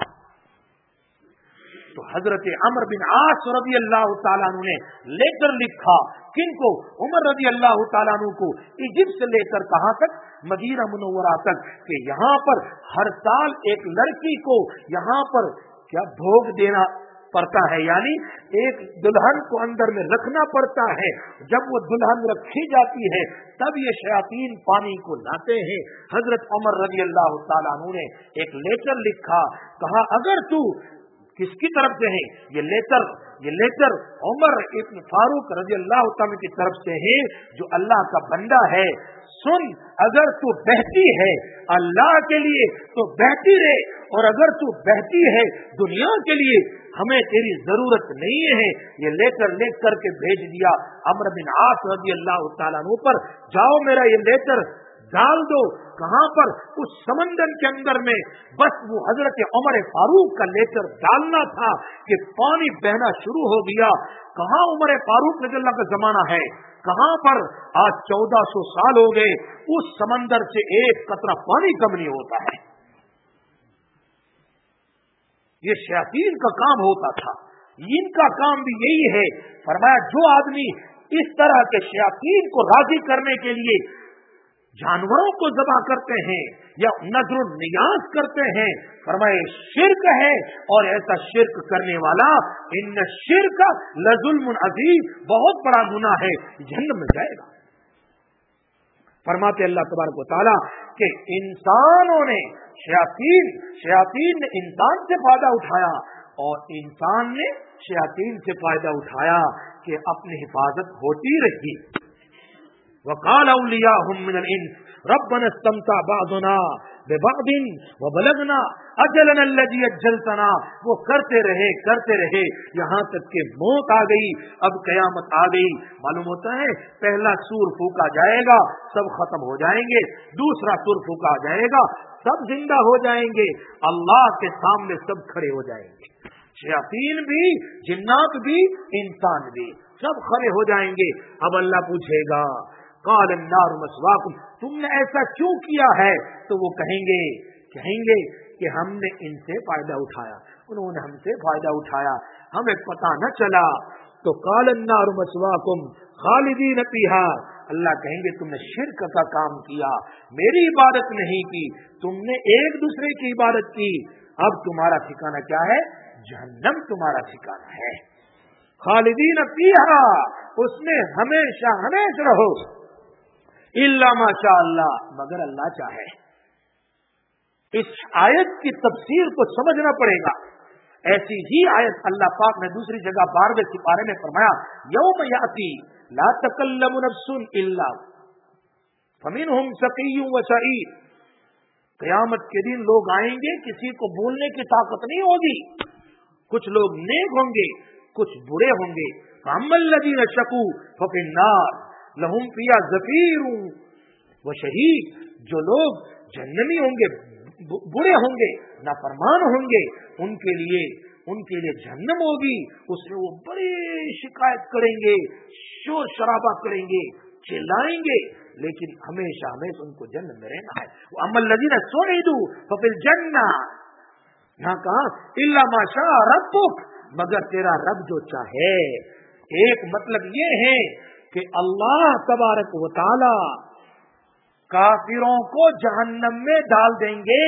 تو حضرت عمر بن عاص رضی اللہ تعالیٰ عنہ نے لیٹر لکھا، کن کو؟ عمر رضی اللہ تعالیٰ عنہ کو، ایجپٹ سے لے کر کہاں تک؟ مدینہ منورہ تک، کہ یہاں پر ہر سال ایک لڑکی کو یہاں پر کیا بھوگ دینا پڑتا ہے، یعنی ایک دلہن کو اندر میں رکھنا پڑتا ہے۔ جب وہ دلہن رکھی جاتی ہے تب یہ شیاطین پانی کو لاتے ہیں۔ حضرت عمر رضی اللہ تعالیٰ عنہ نے ایک لیٹر لکھا، کہا اگر تو کس کی طرف سے ہے یہ لیٹر عمر ابن فاروق رضی اللہ تعالیٰ کی طرف سے ہے، جو اللہ کا بندہ ہے، سن، اگر تو بہتی ہے اللہ کے لیے تو بہتی رہے، اور اگر تو بہتی ہے دنیا کے لیے ہمیں تیری ضرورت نہیں ہے۔ یہ لیٹر لکھ کر کے بھیج دیا عمرو بن عاص رضی اللہ تعالیٰ عنہ پر، جاؤ میرا یہ لیٹر ڈال دو۔ کہاں پر؟ اس سمندر کے اندر میں۔ بس وہ حضرت عمر فاروق کا لیٹر ڈالنا تھا کہ پانی بہنا شروع ہو گیا۔ کہاں عمر فاروق رضی اللہ کا زمانہ ہے، کہاں پر؟ آج 1400 سال ہو گئے، اس سمندر سے ایک قطرہ پانی کم نہیں ہوتا ہے۔ یہ شیاطین کا کام ہوتا تھا، ان کا کام بھی یہی ہے۔ فرمایا جو آدمی اس طرح کے شیاطین کو راضی کرنے کے لیے جانوروں کو ذبح کرتے ہیں یا نذر و نیاز کرتے ہیں، فرمائے شرک ہے، اور ایسا شرک کرنے والا ان شرک لظلم عظیم، بہت بڑا گناہ ہے، جہنم میں جائے گا۔ فرماتے اللہ تبارک و تعالیٰ کہ انسانوں نے شیاطین نے انسان سے فائدہ اٹھایا اور انسان نے شیاطین سے فائدہ اٹھایا کہ اپنی حفاظت ہوتی رہی۔ وقال اولیاءهم من الانس ربنا استمتع بعضنا ببعض وبلغنا اجلنا الذي اجلتنا، وہ کرتے رہے یہاں تک کہ موت آ گئی، اب قیامت آ گئی۔ معلوم ہوتا ہے پہلا سور پھونکا جائے گا سب ختم ہو جائیں گے، دوسرا سور پھونکا جائے گا سب زندہ ہو جائیں گے، اللہ کے سامنے سب کھڑے ہو جائیں گے، شیاطین بھی، جنات بھی، انسان بھی، سب کھڑے ہو جائیں گے۔ اب اللہ پوچھے گا قال النار مسواکم، تم نے ایسا کیوں کیا ہے؟ تو وہ کہیں گے کہ ہم نے ان سے فائدہ اٹھایا، انہوں نے ہم سے فائدہ اٹھایا، ہمیں پتہ نہ چلا۔ تو قال النار مسواکم خالدین فیہا، اللہ کہیں گے تم نے شرک کا کام کیا، میری عبادت نہیں کی، تم نے ایک دوسرے کی عبادت کی، اب تمہارا ٹھکانہ کیا ہے؟ جہنم تمہارا ٹھکانہ ہے۔ خالدین فیہا، اس میں ہمیشہ رہو، الا ما شاء اللہ، مگر اللہ چاہے۔ اس آیت کی تفسیر کو سمجھنا پڑے گا۔ ایسی ہی آیت اللہ پاک نے دوسری جگہ 12ویں سپارے میں فرمایا یوم یاتی لا تکلم نفس الا فمنہم شقی و سعید، قیامت کے دن لوگ آئیں گے کسی کو بولنے کی طاقت نہیں ہوگی، کچھ لوگ نیک ہوں گے کچھ برے ہوں گے۔ فاما الذین شقوا ففی النار لہم فیہا زفیر و شہیق، جو لوگ جہنمی ہوں گے، برے ہوں گے، نافرمان ہوں گے، ان کے لیے جہنم ہوگی، اس میں وہ بڑی شکایت کریں گے، شور شرابہ کریں گے، چلائیں گے، لیکن ہمیشہ ان کو جنت میں رہنا ہے۔ وَأَمَّا الَّذِينَ سُعِدُوا فَفِي الْجَنَّةِ، یہاں کہا اِلَّا مَا شَاءَ رَبُّكَ، مگر تیرا رب جو چاہے۔ ایک مطلب یہ ہے کہ اللہ تبارک و تعالی کافروں کو جہنم میں ڈال دیں گے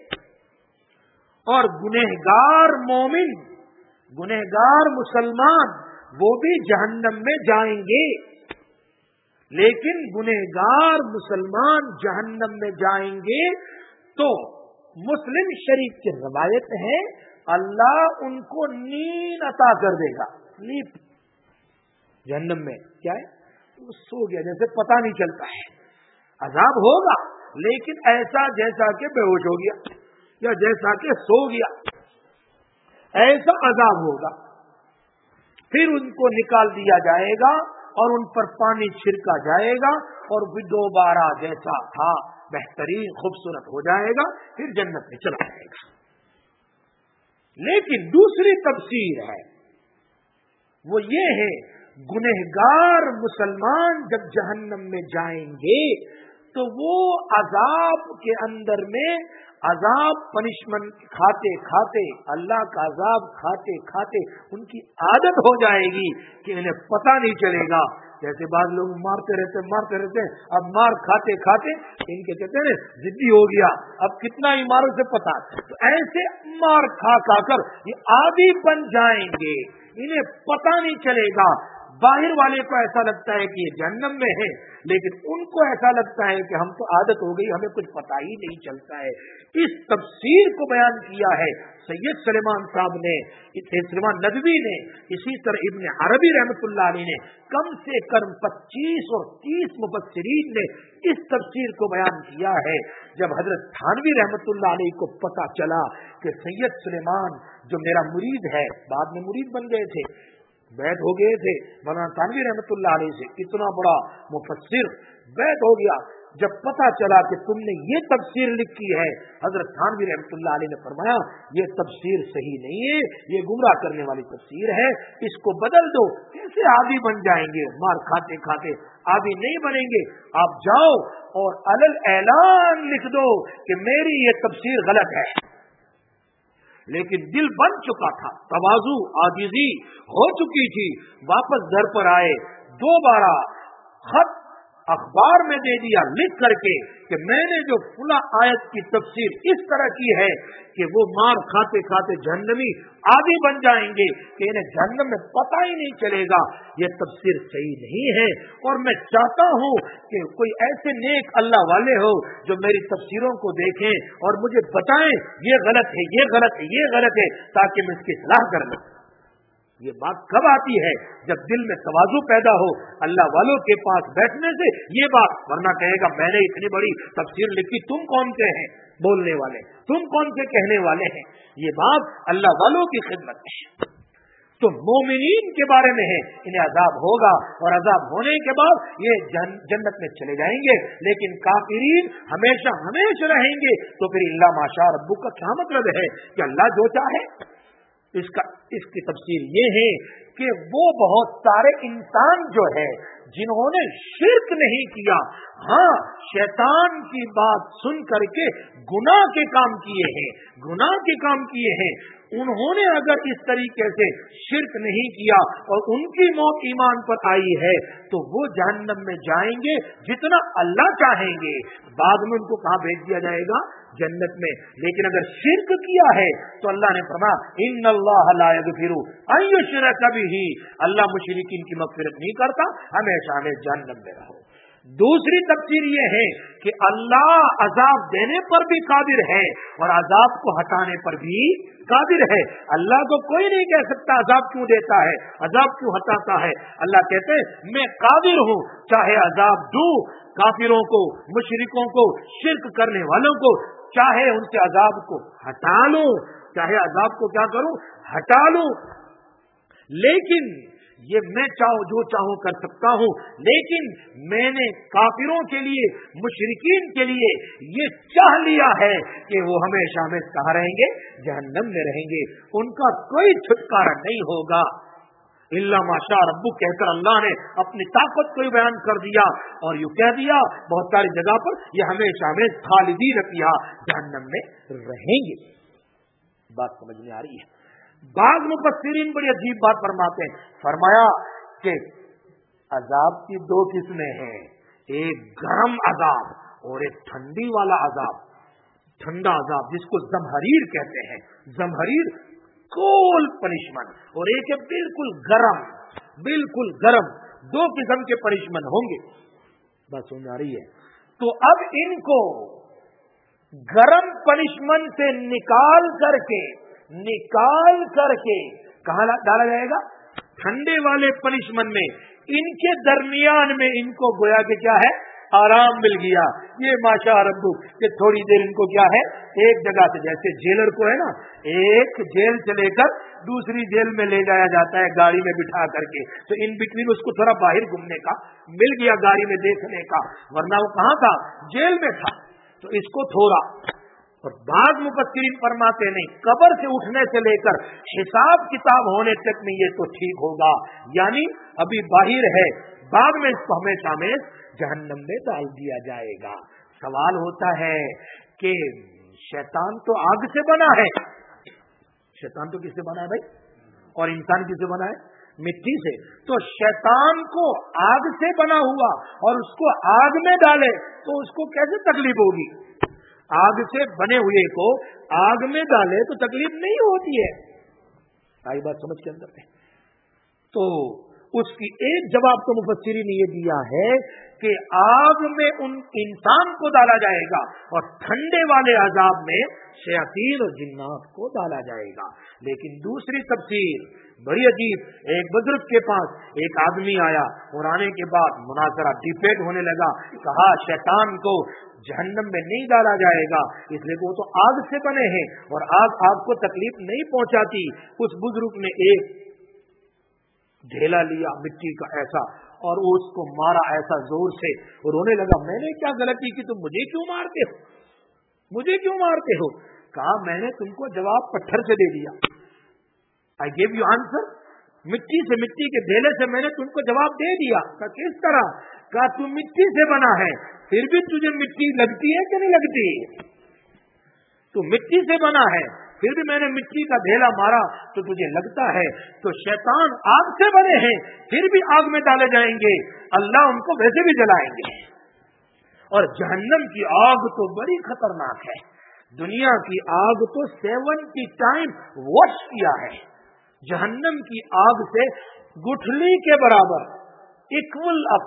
اور گنہگار مومن، گنہگار مسلمان وہ بھی جہنم میں جائیں گے، لیکن گنہگار مسلمان جہنم میں جائیں گے تو مسلم شریف کی روایت ہے اللہ ان کو نیند عطا کر دے گا۔ سلیپ جہنم میں کیا ہے؟ وہ سو گیا جیسے پتہ نہیں چلتا ہے، عذاب ہوگا لیکن ایسا جیسا کہ بے ہوش ہو گیا یا جیسا کہ سو گیا، ایسا عذاب ہوگا۔ फिर उनको निकाल दिया जाएगा और उन पर पानी छिड़का जाएगा और भी दोबारा जैसा था बेहतरीन खूबसूरत हो जाएगा, फिर जन्नत में चला जाएगा। लेकिन दूसरी तफसीर है, वो ये है गुनहगार मुसलमान जब जहन्नम में जाएंगे तो वो अजाब के अंदर में अजाब पनिशमेंट खाते खाते, अल्लाह का अजाब खाते खाते उनकी आदत हो जाएगी कि इन्हें पता नहीं चलेगा। जैसे बाद लोग मारते रहते, अब मार खाते खाते इनके कहते हैं जिद्दी हो गया, अब कितना ही मारो से पता। तो ऐसे मार खा खा कर ये आदी बन जाएंगे, इन्हें पता नहीं चलेगा। बाहर वाले को ऐसा लगता है कि ये जहन्नम में है, लेकिन उनको ऐसा लगता है कि हम तो आदत हो गई, हमें कुछ पता ही नहीं चलता है। इस तफसीर को बयान किया है सैयद सलेमान साहब ने, सलेमान नदवी ने, इसी तरह इब्न अरबी रहमतुल्लाह अलैह ने, कम से कम 25 और 30 मुफस्सिरीन ने इस तफसीर को बयान किया है। जब हजरत थानवी रहमतुल्लाह अलैह को पता चला कि सैयद सलेमान जो मेरा मुरीद है, बाद में मुरीद बन गए थे, बैत हो गए थे मौलाना थानवी रहमतुल्लाह अलैह से, इतना बड़ा मुफस्सिर बैत हो गया। जब पता चला कि तुमने ये तफसीर लिखी है, हजरत थानवी रहमतुल्लाह अलैह ने फरमाया ये तफसीर सही नहीं है, ये गुमराह करने वाली तफसीर है, इसको बदल दो। कैसे आदी बन जाएंगे? मार खाते खाते आदी नहीं बनेंगे। आप जाओ और अलल ऐलान लिख दो कि मेरी ये तफसीर गलत है। लेकिन दिल बन चुका था, तवाज़ु आजिज़ी हो चुकी थी। वापस घर पर आए, दोबारा खत अखबार में दे दिया लिख करके कि मैंने जो फुला आयत की तफसीर इस तरह की है कि वो मार खाते खाते जहन्नमी आदि बन जाएंगे कि इन्हें जहन्नम में पता ही नहीं चलेगा, ये तफसीर सही नहीं है। और मैं चाहता हूँ कि कोई ऐसे नेक अल्लाह वाले हो जो मेरी तफसीरों को देखें और मुझे बताएं ये गलत है, ये गलत है, ये गलत है, ताकि मैं इसकी सलाह कर लूं। ये बात कब आती है? जब दिल में तवाज़ु पैदा हो अल्लाह वालों के पास बैठने से ये बात, वरना कहेगा मैंने इतनी बड़ी तफसीर लिखी, तुम कौन से हैं बोलने वाले, तुम कौन से कहने वाले हैं। ये बात अल्लाह वालों की खिदमत है। तो मोमिनीन के बारे में है, इन्हें अजाब होगा और अजाब होने के बाद ये जन्नत में चले जाएंगे, लेकिन काफिरीन हमेशा हमेशा रहेंगे। तो फिर इल्ला माशा रब्बुक का क्या मतलब है कि अल्लाह जो चाहे। इसकी तफसीर ये है कि वो बहुत सारे इंसान जो है जिन्होंने शिर्क नहीं किया, हाँ शैतान की बात सुन करके गुनाह के काम किए हैं, उन्होंने अगर इस तरीके से शिर्क नहीं किया और उनकी मौत ईमान पर आई है तो वो जहन्नम में जाएंगे जितना अल्लाह चाहेंगे। बाद में उनको कहाँ भेज दिया जाएगा? जन्नत में। लेकिन अगर शिर्क किया है तो अल्लाह ने फरमाया इन्नल्लाह ला यगफिरु अन युश्रक बिही, अल्लाह मुशरिकीन की मग़फ़िरत नहीं करता, हमेशा हमें जहन्नम में रहो। दूसरी तफसीर ये है कि अल्लाह अजाब देने पर भी कादिर है और अजाब को हटाने पर भी कादिर है। अल्लाह को कोई नहीं कह सकता अजाब क्यों देता है, अजाब क्यों हटाता है। अल्लाह कहते हैं मैं कादिर हूँ, चाहे अजाब दूं काफिरों को, मुशरिकों को, शिर्क करने वालों को, चाहे उनसे अजाब को हटा लूं, चाहे अजाब को क्या करूं, हटा लूं। लेकिन ये मैं जो चाहूं कर सकता हूं, लेकिन मैंने काफिरों के लिए, मुशरिकीन के लिए ये चाह लिया है कि वो हमेशा में कहाँ रहेंगे? जहन्नम में रहेंगे, उनका कोई छुटकारा नहीं होगा। इल्ला माशा रब्बु कहकर अल्लाह ने अपनी ताकत को बयान कर दिया और यूं कह दिया बहुत सारी जगह पर ये हमेशा में खालिदीन फिहा जहन्नम में रहेंगे। बात समझ में आ रही है? बाद मुफस्सिरीन बड़ी अजीब बात फरमाते हैं, फरमाया कि अजाब की दो किस्में हैं, एक गर्म अजाब और एक ठंडी वाला अजाब। ठंडा अजाब जिसको जमहरीर कहते हैं, जमहरीर कोल पनिशमेंट, और एक है बिल्कुल गरम, दो किस्म के पनिशमेंट होंगे। बात समझ आ रही है? तो अब इनको गरम पनिशमेंट से निकाल करके कहाँ डाला जाएगा? ठंडे वाले पनिशमेंट में। इनके दरमियान में इनको गोया के क्या है? آرام مل گیا. یہ ماشاء ربک کہ تھوڑی دیر ان کو کیا ہے, ایک جگہ سے, جیسے جیلر کو ہے نا, ایک جیل سے لے کر دوسری جیل میں لے جایا جاتا ہے گاڑی میں بٹھا کر کے, تو ان بٹوین اس کو تھوڑا باہر گھومنے کا مل گیا, گاڑی میں دیکھنے کا, ورنہ وہ کہاں تھا, جیل میں تھا. تو اس کو تھوڑا. اور بعض مفسرین فرماتے نہیں, قبر سے اٹھنے سے لے کر حساب کتاب ہونے تک میں یہ تو ٹھیک ہوگا, یعنی ابھی باہر ہے, بعد میں اس کو ہمیشہ میں جہنم میں ڈال دیا جائے گا. سوال ہوتا ہے کہ شیطان تو آگ سے بنا ہے, شیطان تو کس سے بنا ہے بھائی, اور انسان کس سے بنا ہے, مٹی سے. تو شیطان کو آگ سے بنا ہوا اور اس کو آگ میں ڈالے تو اس کو کیسے تکلیف ہوگی؟ آگ سے بنے ہوئے کو آگ میں ڈالے تو تکلیف نہیں ہوتی ہے. آئی بات سمجھ کے اندر ہے. تو اس کی ایک جواب تو مفسرین نے یہ دیا ہے کہ آگ میں ان انسان کو ڈالا جائے گا اور ٹھنڈے والے عذاب میں شیاطین اور جنات کو ڈالا جائے گا. لیکن دوسری تفسیر بڑی عجیب, ایک بزرگ کے پاس ایک آدمی آیا اور آنے کے بعد مناظرہ ڈیبیٹ ہونے لگا. کہا شیطان کو جہنم میں نہیں ڈالا جائے گا, اس لیے وہ تو آگ سے بنے ہیں اور آگ آپ کو تکلیف نہیں پہنچاتی. اس بزرگ نے ایک ڈھیلا لیا مٹی کا ایسا اور اس کو مارا ایسا زور سے, اور رونے لگا, میں نے کیا غلطی کی, تم مجھے کیوں مارتے ہو, مجھے کیوں مارتے ہو؟ کہا میں نے تم کو جواب پتھر سے دے دیا. I gave you answer. مٹی سے, مٹی کے ڈھیلے سے میں نے تم کو جواب دے دیا. کہا کس طرح؟ کہا تو مٹی سے بنا ہے, پھر بھی تجھے مٹی لگتی ہے کہ نہیں لگتی؟ تو مٹی سے بنا ہے, پھر بھی میں نے مٹی کا ڈھیلا مارا تو تجھے لگتا ہے. تو شیطان آگ سے بنے ہیں, پھر بھی آگ میں ڈالے جائیں گے, اللہ ان کو ویسے بھی جلائیں گے. اور جہنم کی آگ تو بڑی خطرناک ہے. دنیا کی آگ تو 70 ٹائم واش کیا ہے. جہنم کی آگ سے گٹھلی کے برابر, اکول اپ,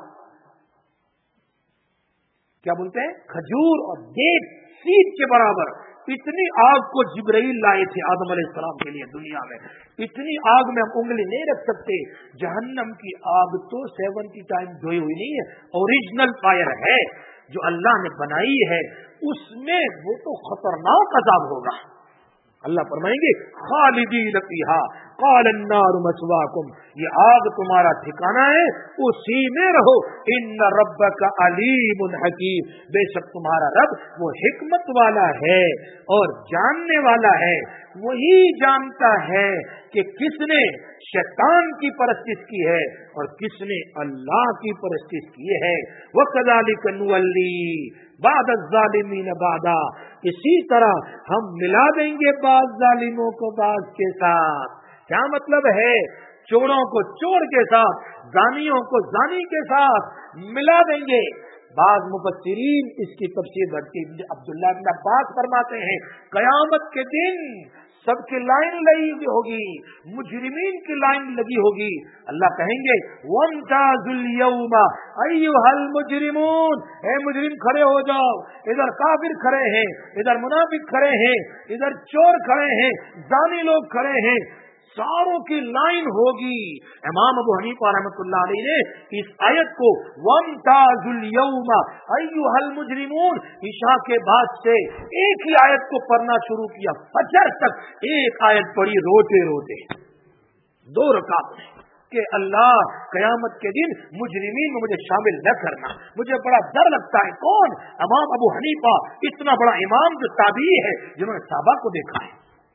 کیا بولتے ہیں, کھجور اور ڈیٹ سیڈ کے برابر اتنی آگ کو جبرائیل لائے تھے آدم علیہ السلام کے لیے دنیا میں. اتنی آگ میں ہم انگلی نہیں رکھ سکتے. جہنم کی آگ تو 70 ٹائم دھوئی ہوئی نہیں ہے, اوریجنل فائر ہے جو اللہ نے بنائی ہے. اس میں وہ تو خطرناک عذاب ہوگا. اللہ فرمائیں گے خالدین فیہا قال النار مثواکم, یہ آگ تمہارا ٹھکانہ ہے, اسی میں رہو. ان ربک علیم حکیم, بے شک تمہارا رب وہ حکمت والا ہے اور جاننے والا ہے. وہی جانتا ہے کہ کس نے شیطان کی پرستش کی ہے اور کس نے اللہ کی پرستش کی ہے. وَكَذَلِكَ نُوَلِّي بعد الظالمین بعدا, اسی طرح ہم ملا دیں گے بعض ظالموں کو بعض کے ساتھ. کیا مطلب ہے؟ چوروں کو چور کے ساتھ, زانیوں کو زانی کے ساتھ ملا دیں گے. بعض مفسرین اس کی تفسیر کرتے ہیں. عبداللہ بن عباس فرماتے ہیں قیامت کے دن سب کی لائن لگی ہوگی, مجرمین کی لائن لگی ہوگی. اللہ کہیں گے وَامْتَازُوا الْيَوْمَ أَيُّهَا الْمُجْرِمُونَ, اے مجرم کھڑے ہو جاؤ. ادھر کافر کھڑے ہیں, ادھر منافق کھڑے ہیں, ادھر چور کھڑے ہیں, زانی لوگ کھڑے ہیں, ساروں کی لائن ہوگی. امام ابو حنیفہ رحمۃ اللہ علیہ نے اس آیت کو وَامْتَازُوا الْيَوْمَ أَيُّهَا الْمُجْرِمُونَ عشاء کے بعد سے ایک ہی آیت کو پڑھنا شروع کیا, فجر تک ایک آیت پڑھی روتے روتے 2 رکعت میں, کہ اللہ قیامت کے دن مجرمین میں مجھے شامل نہ کرنا. مجھے بڑا ڈر لگتا ہے. کون؟ امام ابو حنیفہ, اتنا بڑا امام جو تابعی ہے, جنہوں نے صحابہ کو دیکھا ہے.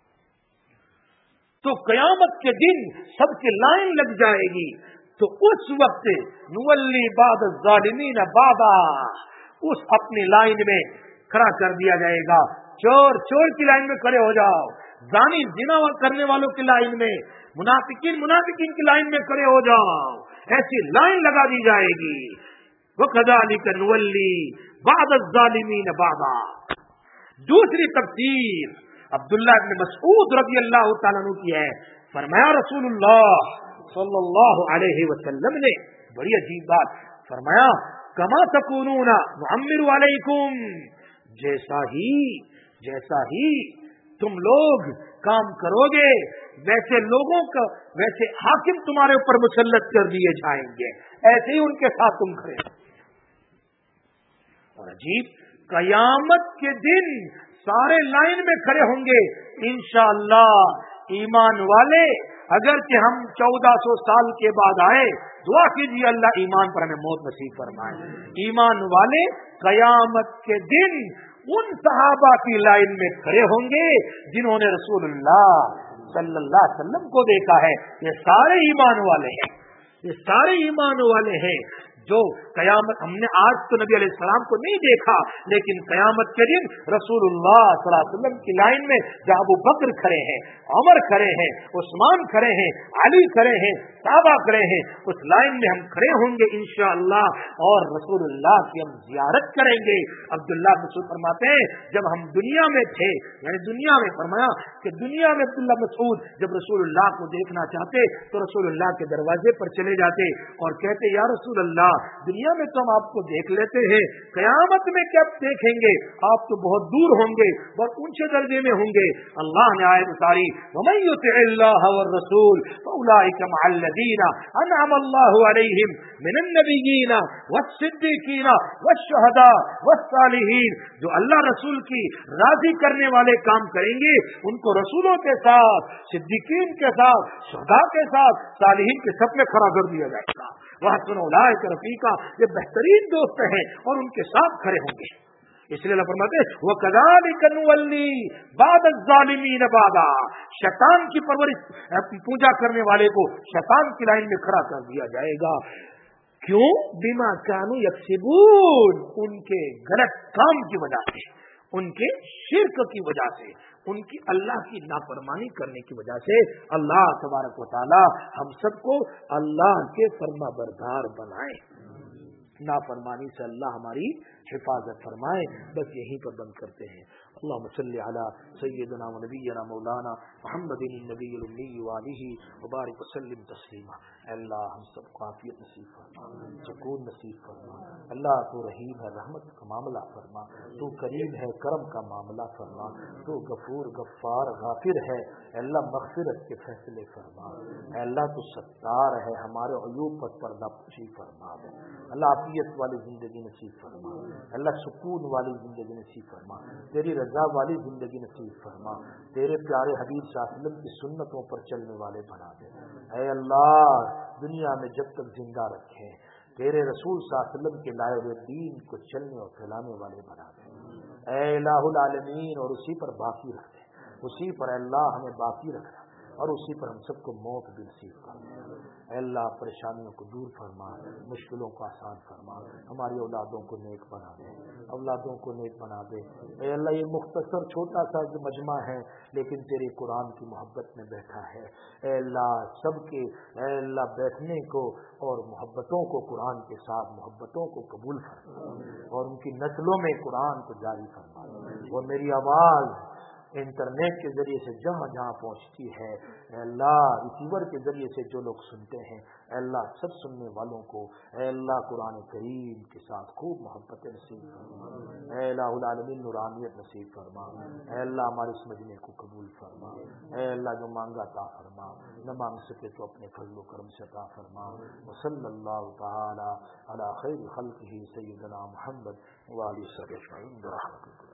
تو قیامت کے دن سب کی لائن لگ جائے گی. تو اس وقت نولی بعد الظالمین بعدا, اس اپنی لائن میں کھڑا کر دیا جائے گا. چور چور کی لائن میں کھڑے ہو جاؤ, زانی زنا کرنے والوں کی لائن میں, منافقین کی لائن میں کھڑے ہو جاؤ. ایسی لائن لگا دی جائے گی. وَكَذَلِكَ نُوَلِّي بَعْضَ الظَّالِمِينَ بَعْضًا. دوسری تفسیر عبداللہ بن مسعود رضی اللہ تعالیٰ عنہ کی ہے. فرمایا رسول اللہ صلی اللہ علیہ وسلم نے بڑی عجیب بات فرمایا, کما تکونون نعمر علیکم, جیسا ہی تم لوگ کام کرو گے ویسے لوگوں کا, ویسے حاکم تمہارے اوپر مسلط کر دیے جائیں گے. ایسے ہی ان کے ساتھ تم کھڑے. اور عجیب قیامت کے دن سارے لائن میں کھڑے ہوں گے انشاءاللہ ایمان والے. اگر کہ ہم 1400 سال کے بعد آئے دعا کیجیے اللہ ایمان پر ہمیں موت نصیب فرمائے. ایمان والے قیامت کے دن ان صحابہ کی لائن میں کھڑے ہوں گے جنہوں نے رسول اللہ صلی اللہ علیہ وسلم کو دیکھا ہے. یہ سارے ایمان والے ہیں, یہ سارے ایمان والے ہیں جو قیامت. ہم نے آج تو نبی علیہ السلام کو نہیں دیکھا, لیکن قیامت کے دن رسول اللہ صلی اللہ علیہ وسلم کی لائن میں جہاں ابو بکر کھڑے ہیں, عمر کھڑے ہیں, عثمان کھڑے ہیں, علی کھڑے ہیں, صحابہ کھڑے ہیں, اس لائن میں ہم کھڑے ہوں گے انشاءاللہ اور رسول اللہ کی ہم زیارت کریں گے. عبداللہ مسعود فرماتے ہیں جب ہم دنیا میں تھے, یعنی دنیا میں, فرمایا کہ دنیا میں عبداللہ مسعود جب رسول اللہ کو دیکھنا چاہتے تو رسول اللہ کے دروازے پر چلے جاتے اور کہتے یا رسول اللہ دنیا میں تو ہم آپ کو دیکھ لیتے ہیں, قیامت میں کب دیکھیں گے, آپ تو بہت دور ہوں گے, بہت اونچے درجے میں ہوں گے. اللہ نے آیت اتاری وَمَن يُطِعِ اللَّهَ وَالرَّسُولَ فَأُولَٰئِكَ مَعَ الَّذِينَ أَنْعَمَ اللَّهُ عَلَيْهِمْ مِنَ النَّبِيِّينَ وَالصِّدِّيقِينَ وَالشُّهَدَاءِ وَالصَّالِحِينَ. جو اللہ رسول کی راضی کرنے والے کام کریں گے ان کو رسولوں کے ساتھ, صدیقین کے ساتھ, شہداء کے ساتھ, صالحین کے سب میں کھڑا کر دیا جائے گا. وَحَسُنَ أُولَٰئِكَ رَفِیقًا, یہ بہترین دوست ہیں اور ان کے ساتھ کھڑے ہوں گے. اس لیے اللہ فرماتے ہیں وَكَذَٰلِكَ نُوَلِّي بَعْضَ الظَّالِمِينَ بَعْضًا. شیطان کی پرورش پوجا کرنے والے کو شیطان کی لائن میں کھڑا کر دیا جائے گا. کیوں؟ بِمَا كَانُوا يَكْسِبُونَ, ان کے غلط کام کی وجہ سے, ان کے شرک کی وجہ سے, ان کی اللہ کی نافرمانی کرنے کی وجہ سے. اللہ تبارک و تعالی ہم سب کو اللہ کے فرما بردار بنائے, نافرمانی سے اللہ ہماری حفاظت فرمائے. بس یہیں پر بند کرتے ہیں. اللهم صل على سيدنا ونبينا مولانا محمد النبي الأمي وآله وبارك وسلم تسليما. اللہ ہم سب کو عافیت نصیب فرما, سکون نصیب فرما. اللہ تو رحیم ہے, رحمت کا معاملہ فرما. تو کریم ہے, کرم کا معاملہ فرما. تو غفور غفار غافر ہے, اللہ مغفرت کے فیصلے فرما. اللہ تو ستار ہے, ہمارے عیوب پر پردہ پوشی فرما. اللہ عافیت والی زندگی نصیب فرما. اللہ سکون والی زندگی نصیب فرما. تیری رضا والی زندگی نصیب فرما. تیرے پیارے حبیب صلی اللہ علیہ وسلم کی سنتوں پر چلنے والے بنا دے. اے اللہ دنیا میں جب تک زندہ رکھے تیرے رسول صلی اللہ علیہ وسلم کے لائے ہوئے دین کو چلنے اور پھیلانے والے بنا دے. اے الہ العالمین, اور اسی پر باقی رکھ دے, اسی پر اللہ ہمیں باقی رکھنا, اور اسی پر ہم سب کو موت بھی نصیب کر دے. اے اللہ پریشانیوں کو دور فرما, مشکلوں کو آسان فرما. ہماری اولادوں کو نیک بنا دے, اولادوں کو نیک بنا دے. اے اللہ یہ مختصر چھوٹا سا مجمع ہے لیکن تیرے قرآن کی محبت میں بیٹھا ہے. اے اللہ سب کے, اے اللہ بیٹھنے کو اور محبتوں کو, قرآن کے ساتھ محبتوں کو قبول فرما, اور ان کی نسلوں میں قرآن کو جاری فرما. اور میری آواز انٹرنیٹ کے ذریعے سے جہاں جہاں پہنچتی ہے, اے اللہ ریسیور کے ذریعے سے جو لوگ سنتے ہیں, اے اللہ سب سننے والوں کو اے اللہ قرآن کریم کے ساتھ خوب محبت نصیب فرما. اے الہ العالمین نورانیت نصیب فرما. اے اللہ ہمارے اس مجمع کو قبول فرما. اے اللہ جو مانگا عطا فرما, نہ مانگ سکے تو اپنے فضل و کرم سے عطا فرما. وصلی اللہ تعالی علی خیر خلقہ سیدنا محمد وآلہ وصحبہ اجمعین برحمتہ.